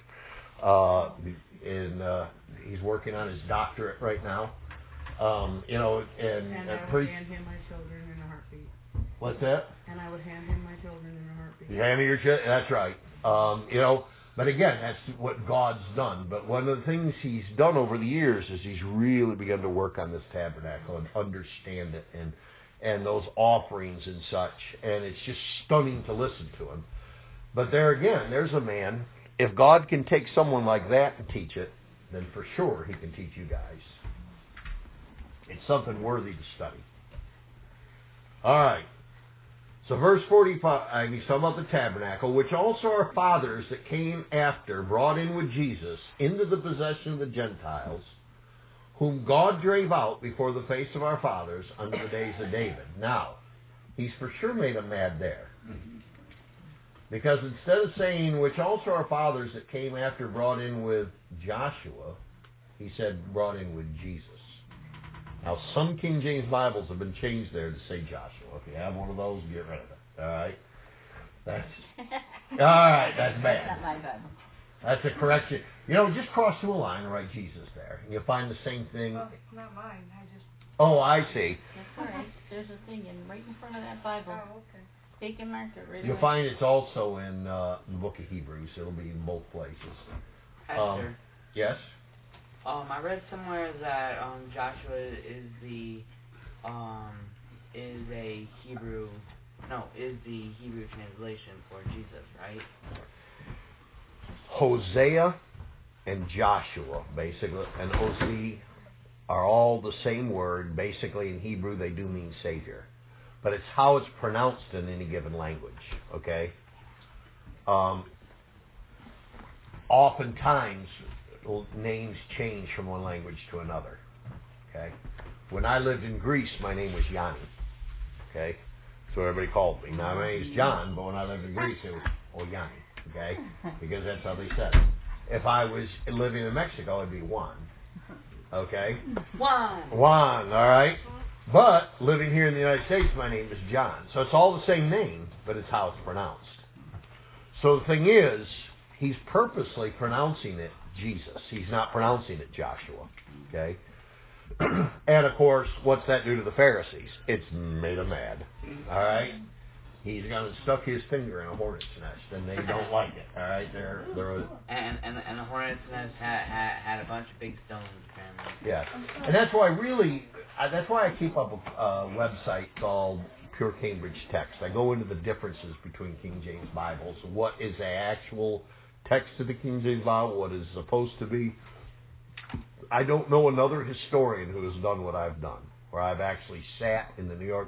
He's working on his doctorate right now. And I would hand him my children in a heartbeat. What's that? And I would hand him my children in a heartbeat. You hand me your children? That's right. But again, that's what God's done. But one of the things he's done over the years is he's really begun to work on this tabernacle and understand it and those offerings and such. And it's just stunning to listen to him. But there again, there's a man. If God can take someone like that and teach it, then for sure he can teach you guys. It's something worthy to study. All right. So verse 45, he's talking about the tabernacle, which also our fathers that came after brought in with Jesus into the possession of the Gentiles, whom God drave out before the face of our fathers under the days of David. Now, he's for sure made them mad there. Because instead of saying, which also our fathers that came after brought in with Joshua, he said brought in with Jesus. Now, some King James Bibles have been changed there to say Joshua. If you have one of those, get rid of it. All right? That's bad. That's not my Bible. That's a correction. Just cross through a line and write Jesus there. And you'll find the same thing. Well, it's not mine. Oh, I see. That's all right. There's a thing right in front of that Bible. Oh, okay. Take and mark it right You'll away. find it's also in the book of Hebrews. It'll be in both places. Pastor, Yes? I read somewhere that Joshua is the Hebrew translation for Jesus, right? Hosea and Joshua, basically, and Hosea are all the same word. Basically, in Hebrew, they do mean Savior. But it's how it's pronounced in any given language, okay? Oftentimes, names change from one language to another, okay? When I lived in Greece, my name was Yanni, okay? That's what everybody called me. Now, my name is John, but when I lived in Greece, it was Yanni, okay? Because that's how they said it. If I was living in Mexico, it'd be Juan, okay? Juan, all right? But living here in the United States, my name is John. So it's all the same name, but it's how it's pronounced. So the thing is, he's purposely pronouncing it Jesus. He's not pronouncing it Joshua. Okay? And of course, what's that do to the Pharisees? It's made them mad. All right? He's gonna stuck his finger in a hornet's nest, and they don't like it. All right, they're and the hornet's nest had a bunch of big stones apparently. Yeah, and that's why I keep up a website called Pure Cambridge Text. I go into the differences between King James Bibles. What is the actual text of the King James Bible? What is supposed to be? I don't know another historian who has done what I've done, where I've actually sat in the New York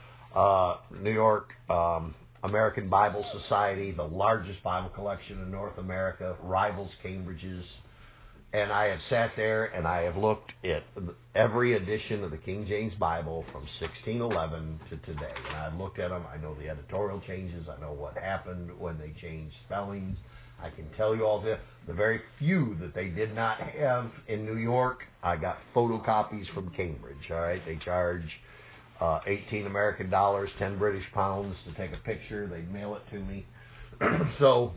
American Bible Society, the largest Bible collection in North America, rivals Cambridge's, and I have sat there and I have looked at every edition of the King James Bible from 1611 to today, and I've looked at them. I know the editorial changes. I know what happened when they changed spellings. I can tell you all the very few that they did not have in New York. I got photocopies from Cambridge. All right, they charge 18 American dollars, 10 British pounds to take a picture. They mail it to me. So,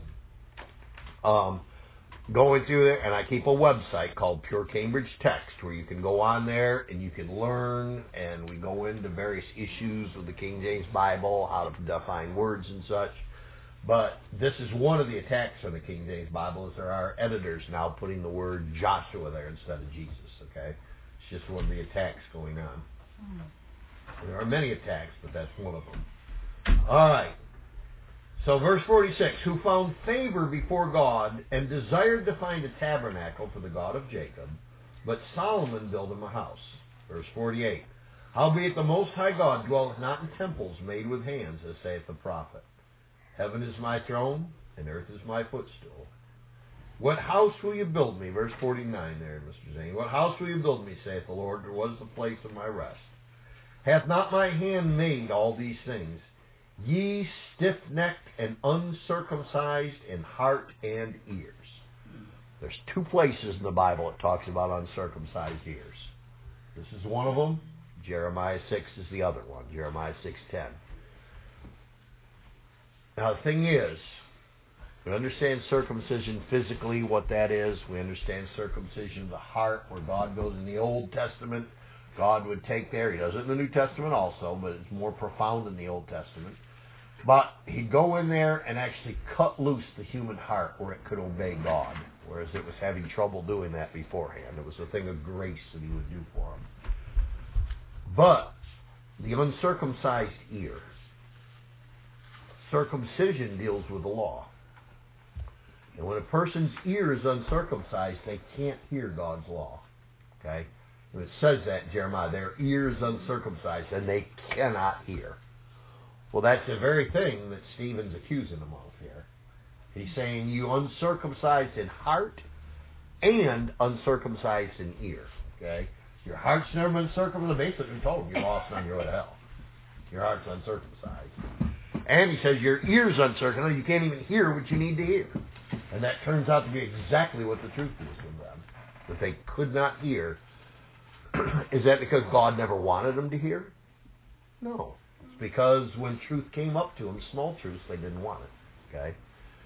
going through there, and I keep a website called Pure Cambridge Text, where you can go on there and you can learn, and we go into various issues of the King James Bible, how to define words and such. But this is one of the attacks on the King James Bible, is there are editors now putting the word Joshua there instead of Jesus, okay? It's just one of the attacks going on. There are many attacks, but that's one of them. All right. So verse 46, who found favor before God and desired to find a tabernacle for the God of Jacob, but Solomon built him a house. Verse 48, howbeit the Most High God dwelleth not in temples made with hands, as saith the prophet. Heaven is my throne, and earth is my footstool. What house will you build me? Verse 49 there, Mr. Zane. What house will you build me, saith the Lord, or what is the place of my rest? Hath not my hand made all these things? Ye stiff-necked and uncircumcised in heart and ears. There's two places in the Bible it talks about uncircumcised ears. This is one of them. Jeremiah 6 is the other one. Jeremiah 6:10. Now, the thing is, we understand circumcision physically, what that is. We understand circumcision of the heart, where God goes in the Old Testament. God would take there. He does it in the New Testament also, but it's more profound in the Old Testament. But he'd go in there and actually cut loose the human heart where it could obey God, whereas it was having trouble doing that beforehand. It was a thing of grace that he would do for them. But the uncircumcised ear, circumcision deals with the law. And when a person's ear is uncircumcised, they can't hear God's law. Okay? And it says that in Jeremiah, their ear is uncircumcised and they cannot hear. Well, that's the very thing that Stephen's accusing them of here. He's saying you uncircumcised in heart and uncircumcised in ear. Okay? Your heart's never been circumcised. Basically told you're lost on your way to hell. Your heart's uncircumcised. And he says your ear's uncircumcised. You can't even hear what you need to hear. And that turns out to be exactly what the truth is with them. That they could not hear. Is that because God never wanted them to hear? No. It's because when truth came up to them, small truths, they didn't want it. Okay?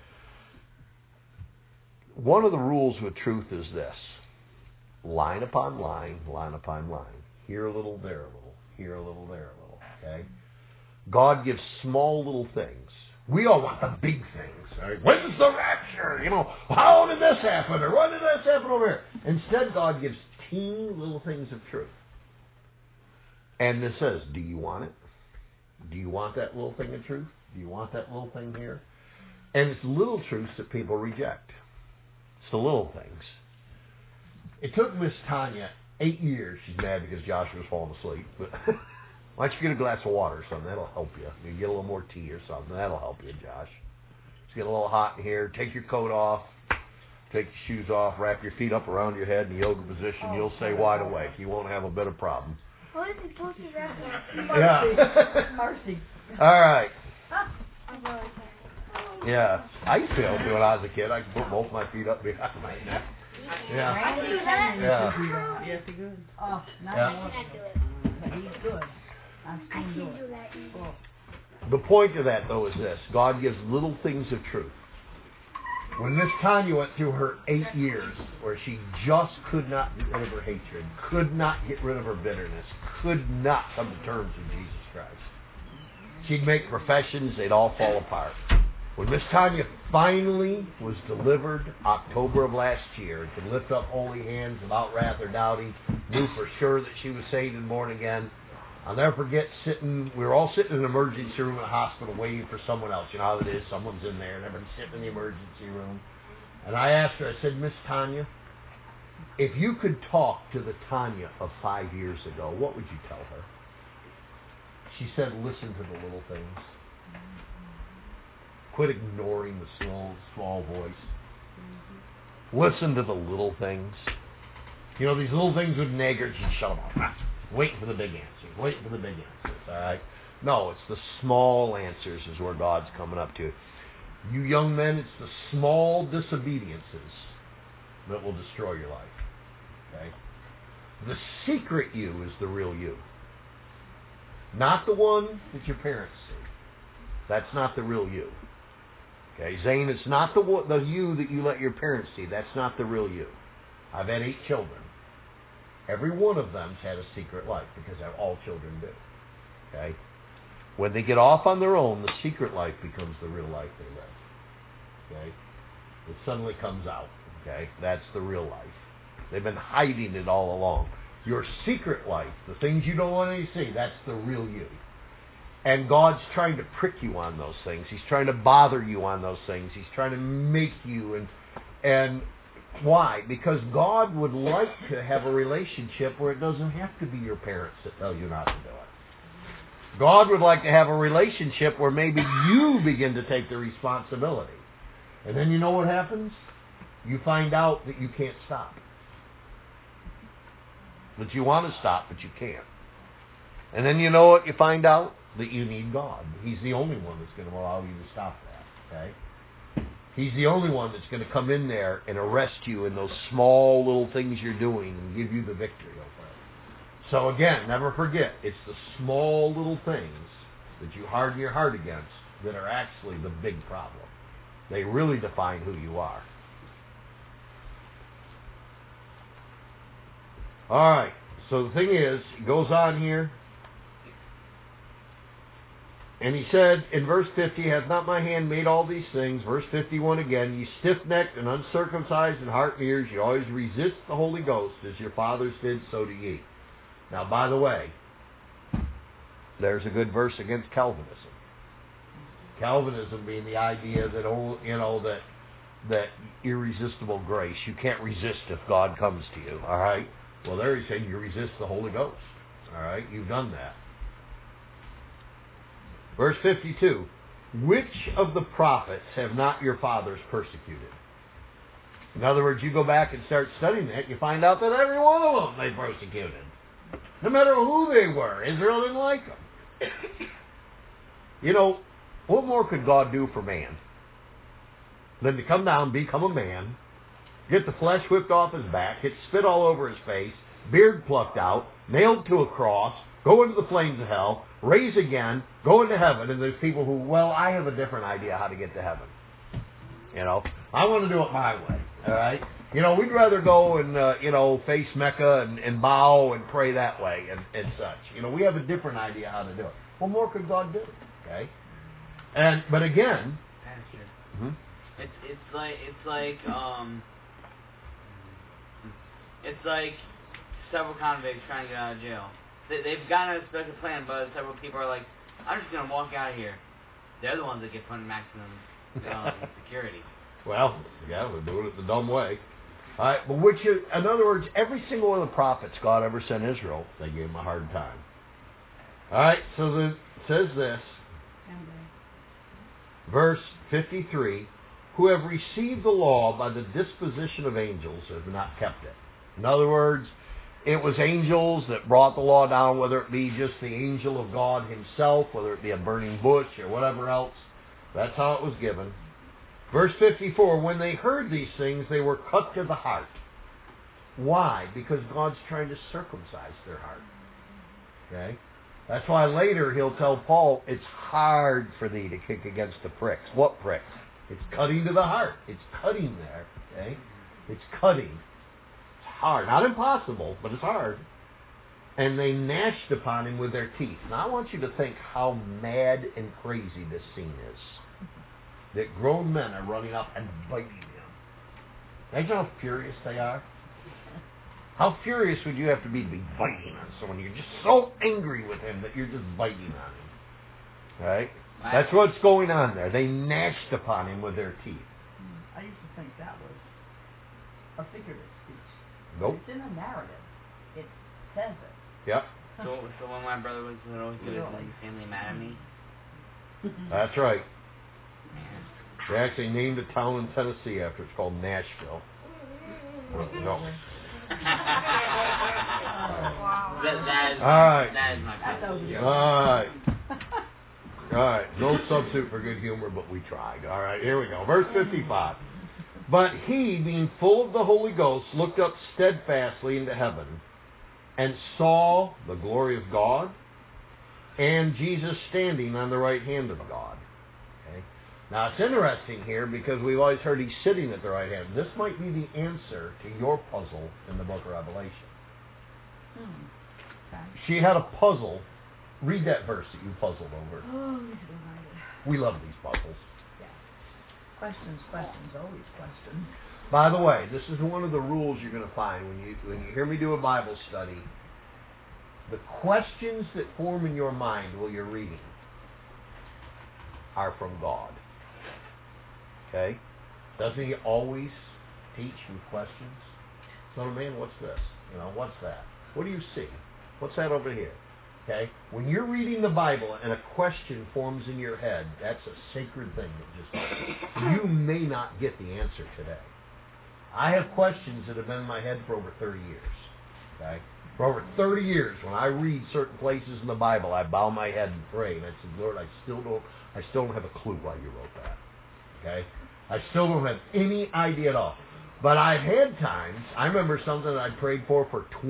One of the rules with truth is this. Line upon line, line upon line. Here a little, there a little. Here a little, there a little. Okay? God gives small little things. We all want the big things. Right? When's the rapture? You know, how did this happen? Or when did this happen over here? Instead, God gives teeny little things of truth. And it says, do you want it? Do you want that little thing of truth? Do you want that little thing here? And it's little truths that people reject. It's the little things. It took Miss Tanya 8 years. She's mad because Joshua's falling asleep. But why don't you get a glass of water or something? That'll help you. You get a little more tea or something. That'll help you, Josh. It's getting a little hot in here. Take your coat off. Take your shoes off. Wrap your feet up around your head in the yoga position. You'll stay wide awake. You won't have a bit of problem. What is it supposed to wrap up? Yeah. Mercy. All right. Yeah. I used to be able to do it when I was a kid. I could put both my feet up behind my neck. Yeah. I can do that. Yeah. Yes, he good. Oh, not Yeah. anymore. I can't do it. But he's good. I I've seen can't do do it. that either. The point of that, though, is this. God gives little things of truth. When Miss Tanya went through her 8 years where she just could not get rid of her hatred, could not get rid of her bitterness, could not come to terms with Jesus Christ. She'd make professions, they'd all fall apart. When Miss Tanya finally was delivered October of last year, could lift up holy hands without wrath or doubting, knew for sure that she was saved and born again. I'll never forget we were all sitting in an emergency room in a hospital waiting for someone else. You know how it is, someone's in there and everybody's sitting in the emergency room. And I asked her, I said, Miss Tanya, if you could talk to the Tanya of 5 years ago, what would you tell her? She said, listen to the little things. Quit ignoring the small voice. Listen to the little things. You know, these little things would nag her, she'd shut them off. Waiting for the big answers. Waiting for the big answers. All right? No, it's the small answers is where God's coming up to. You young men, it's the small disobediences that will destroy your life. Okay? The secret you is the real you. Not the one that your parents see. That's not the real you. Okay, Zane, it's not the you that you let your parents see. That's not the real you. I've had 8 children. Every one of them's had a secret life because all children do. Okay? When they get off on their own, the secret life becomes the real life they live. Okay? It suddenly comes out. Okay? That's the real life. They've been hiding it all along. Your secret life, the things you don't want to see, that's the real you. And God's trying to prick you on those things. He's trying to bother you on those things. He's trying to make you and why? Because God would like to have a relationship where it doesn't have to be your parents that tell you not to do it. God would like to have a relationship where maybe you begin to take the responsibility. And then you know what happens? You find out that you can't stop. That you want to stop, but you can't. And then you know what you find out? That you need God. He's the only one that's going to allow you to stop that. Okay? He's the only one that's going to come in there and arrest you in those small little things you're doing and give you the victory over it. So again, never forget, it's the small little things that you harden your heart against that are actually the big problem. They really define who you are. Alright, so the thing is, it goes on here. And he said in verse 50, hath not my hand made all these things? Verse 51 again, ye stiff-necked and uncircumcised in heart and ears, you always resist the Holy Ghost, as your fathers did, so do ye. Now, by the way, there's a good verse against Calvinism. Calvinism being the idea that, that irresistible grace, you can't resist if God comes to you, all right? Well, there he's saying you resist the Holy Ghost, all right? You've done that. Verse 52, which of the prophets have not your fathers persecuted? In other words, you go back and start studying that, you find out that every one of them they persecuted. No matter who they were, Israel didn't like them. You know, what more could God do for man than to come down, become a man, get the flesh whipped off his back, get spit all over his face, beard plucked out, nailed to a cross, go into the flames of hell, raise again, go into heaven, and there's people who, well, I have a different idea how to get to heaven. You know, I want to do it my way, all right? You know, we'd rather go and, face Mecca and bow and pray that way and such. You know, we have a different idea how to do it. What more could God do, okay? But again... Pastor, it's like several convicts trying to get out of jail. They've gotten a special plan, but several people are like, I'm just going to walk out of here. They're the ones that get put in maximum security. Well, yeah, we're doing it the dumb way. All right, but in other words, every single one of the prophets God ever sent Israel, they gave him a hard time. All right, so it says this, verse 53, who have received the law by the disposition of angels have not kept it. In other words, it was angels that brought the law down, whether it be just the angel of God himself, whether it be a burning bush or whatever else. That's how it was given. Verse 54, when they heard these things, they were cut to the heart. Why? Because God's trying to circumcise their heart. Okay? That's why later he'll tell Paul, it's hard for thee to kick against the pricks. What pricks? It's cutting to the heart. It's cutting there. Okay? It's cutting. It's hard. Not impossible, but it's hard. And they gnashed upon him with their teeth. Now I want you to think how mad and crazy this scene is. That grown men are running up and biting him. Imagine how furious they are. How furious would you have to be biting on someone? You're just so angry with him that you're just biting on him. Right? That's what's going on there. They gnashed upon him with their teeth. I used to think that was a figurative speech. Nope. It's in a narrative. It says it. Yep. So when my brother was little, he was insanely mad at me. That's right. They actually named a town in Tennessee after it's called Nashville. No. That is my favorite. All right. No substitute for good humor, but we tried. All right, here we go. Verse 55. But he, being full of the Holy Ghost, looked up steadfastly into heaven and saw the glory of God and Jesus standing on the right hand of God. Okay. Now, it's interesting here because we've always heard he's sitting at the right hand. This might be the answer to your puzzle in the book of Revelation. Okay. She had a puzzle. Read that verse that you puzzled over. We love these puzzles. Yeah. Questions, always questions. By the way, this is one of the rules you're going to find when you hear me do a Bible study. The questions that form in your mind while you're reading are from God. Okay? Doesn't he always teach with questions? Son of man, what's this? What's that? What do you see? What's that over here? Okay? When you're reading the Bible and a question forms in your head, that's a sacred thing that just happened. You may not get the answer today. I have questions that have been in my head for over 30 years. Okay? For over 30 years, when I read certain places in the Bible, I bow my head and pray, and I say, Lord, I still don't have a clue why you wrote that. Okay? I still don't have any idea at all. But I've had times, I remember something that I prayed for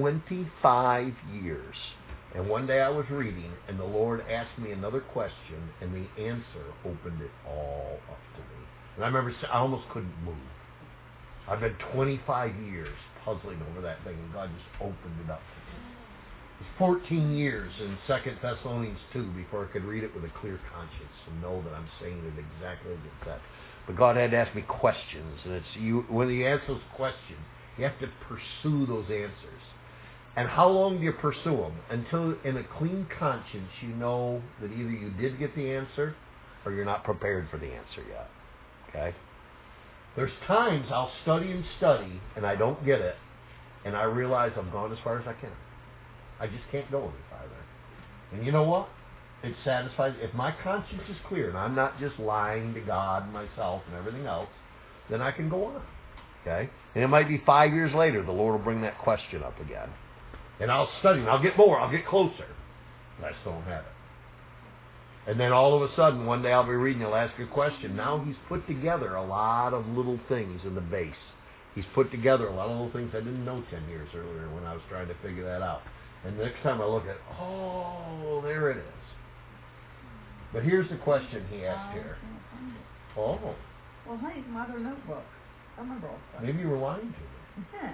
25 years. And one day I was reading, and the Lord asked me another question, and the answer opened it all up to me. And I remember I almost couldn't move. I've been 25 years puzzling over that thing, and God just opened it up to me. It was 14 years in 2 Thessalonians 2 before I could read it with a clear conscience and know that I'm saying it exactly as it said. But God had to ask me questions, and when you ask those questions, you have to pursue those answers. And how long do you pursue them? Until in a clean conscience you know that either you did get the answer or you're not prepared for the answer yet. Okay? There's times I'll study and I don't get it, and I realize I've gone as far as I can. I just can't go any farther. And you know what? It satisfies. If my conscience is clear and I'm not just lying to God and myself and everything else, then I can go on. Okay? And it might be 5 years later the Lord will bring that question up again. And I'll study, and I'll get more, I'll get closer. But I still don't have it. And then all of a sudden, one day I'll be reading, he'll ask a question. Now he's put together a lot of little things in the base. He's put together a lot of little things I didn't know 10 years earlier when I was trying to figure that out. And the next time I look at it, oh, there it is. But here's the question he asked here. Oh. Well, hey, it's my other notebook. I remember all that. Maybe you were lying to me. Yeah.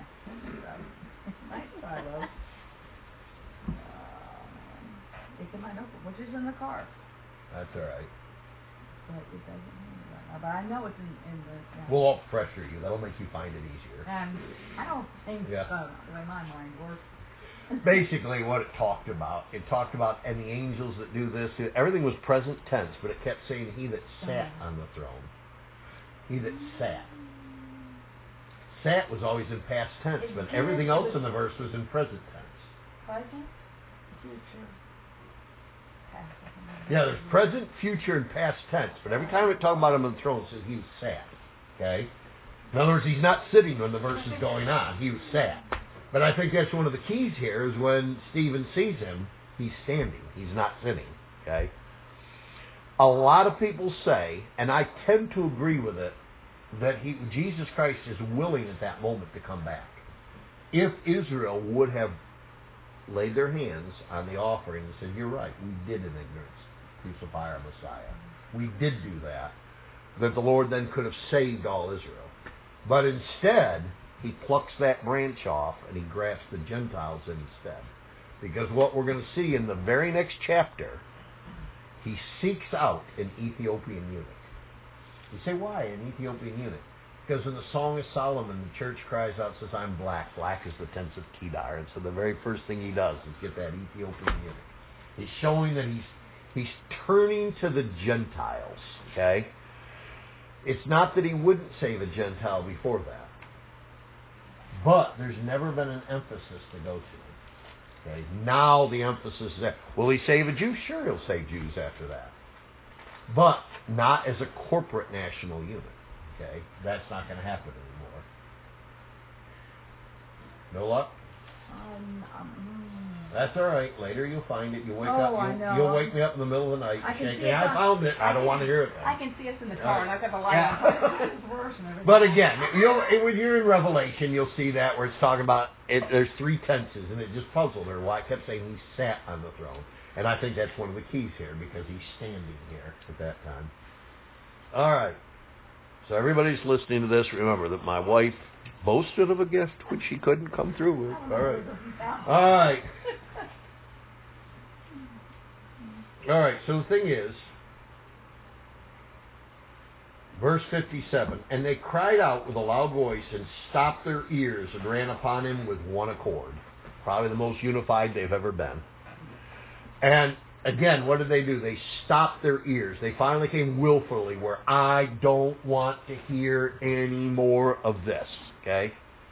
Nice try, though. It's in my notebook, which is in the car. That's all right. But it doesn't mean that. But I know it's in the... Yeah. We'll up pressure you. That'll make you find it easier. And I don't think the way my mind works. Basically what it talked about, and the angels that do this, everything was present tense, but it kept saying he that sat on the throne. He that sat. Sat was always in past tense, but everything else in the verse was in present tense. Present, future, past. Yeah, there's present, future, and past tense, but every time it talks about him on the throne, it says he was sat. Okay? In other words, he's not sitting when the verse is going on. He was sat. But I think that's one of the keys here is when Stephen sees him, he's standing. He's not sitting. Okay? A lot of people say, and I tend to agree with it, that Jesus Christ is willing at that moment to come back. If Israel would have laid their hands on the offering and said, you're right, we did in ignorance crucify our Messiah. We did do that. that the Lord then could have saved all Israel. But instead, he plucks that branch off and he grafts the Gentiles in instead. Because what we're going to see in the very next chapter, he seeks out an Ethiopian eunuch. You say, why an Ethiopian eunuch? Because in the Song of Solomon, the church cries out, says, I'm black. Black is the tense of Kedar. And so the very first thing he does is get that Ethiopian eunuch. He's showing that he's turning to the Gentiles, okay? It's not that he wouldn't save a Gentile before that. But there's never been an emphasis to go to. Okay? Now the emphasis is that, will he save a Jew? Sure, he'll save Jews after that. But not as a corporate national unit. Okay? That's not going to happen anymore. No luck? That's all right. Later you'll find it. You'll wake up. You'll wake me up in the middle of the night. I found it. I don't want to hear it. I can see us in the car, and I've got the light on. But again, when you're in Revelation, you'll see that where it's talking about it. There's three tenses, and it just puzzled her why it kept saying he sat on the throne. And I think that's one of the keys here because he's standing here at that time. All right. So everybody's listening to this. Remember that my wife boasted of a gift which she couldn't come through with. All right. All right. All right. So the thing is, verse 57, and they cried out with a loud voice and stopped their ears and ran upon him with one accord. Probably the most unified they've ever been. And again, what did they do? They stopped their ears. They finally came willfully where I don't want to hear any more of this. Okay?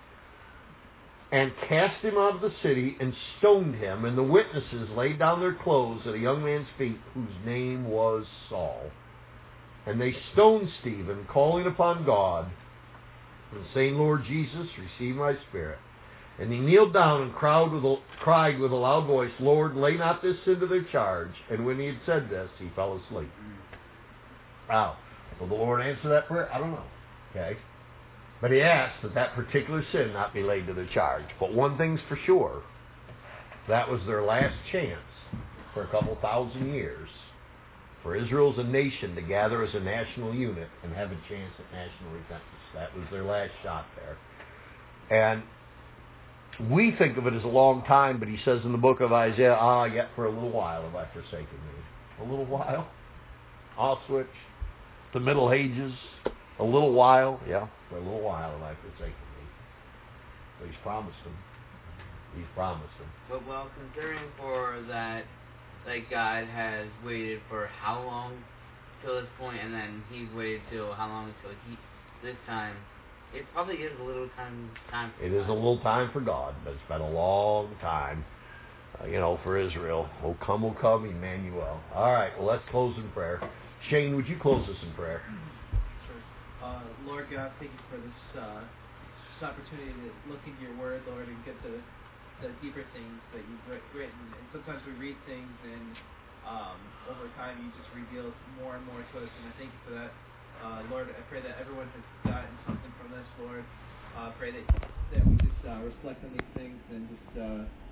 And cast him out of the city and stoned him. And the witnesses laid down their clothes at a young man's feet whose name was Saul. And they stoned Stephen, calling upon God and saying, Lord Jesus, receive my spirit. And he kneeled down and cried with a loud voice, Lord, lay not this sin to their charge. And when he had said this, he fell asleep. Wow. Will the Lord answer that prayer? I don't know. Okay. But he asked that particular sin not be laid to their charge. But one thing's for sure. That was their last chance for a couple thousand years for Israel as a nation to gather as a national unit and have a chance at national repentance. That was their last shot there. And we think of it as a long time, but he says in the book of Isaiah, yet for a little while have I forsaken thee. A little while? I'll switch. The Middle Ages. A little while. Yeah, for a little while have I forsaken thee. But he's promised them. He's promised them. But well, considering for that God has waited for how long till this point, and then he's waited till how long until this time, it probably is a little time for It God. Is a little time for God, but it's been a long time, for Israel. O come, Emmanuel. All right, well, let's close in prayer. Shane, would you close us in prayer? Sure. Lord God, thank you for this opportunity to look into your word, Lord, and get the deeper things that you've written. And sometimes we read things, and over time you just reveal more and more to us, and I thank you for that. Lord, I pray that everyone has gotten something from this, Lord. I pray that we just reflect on these things and just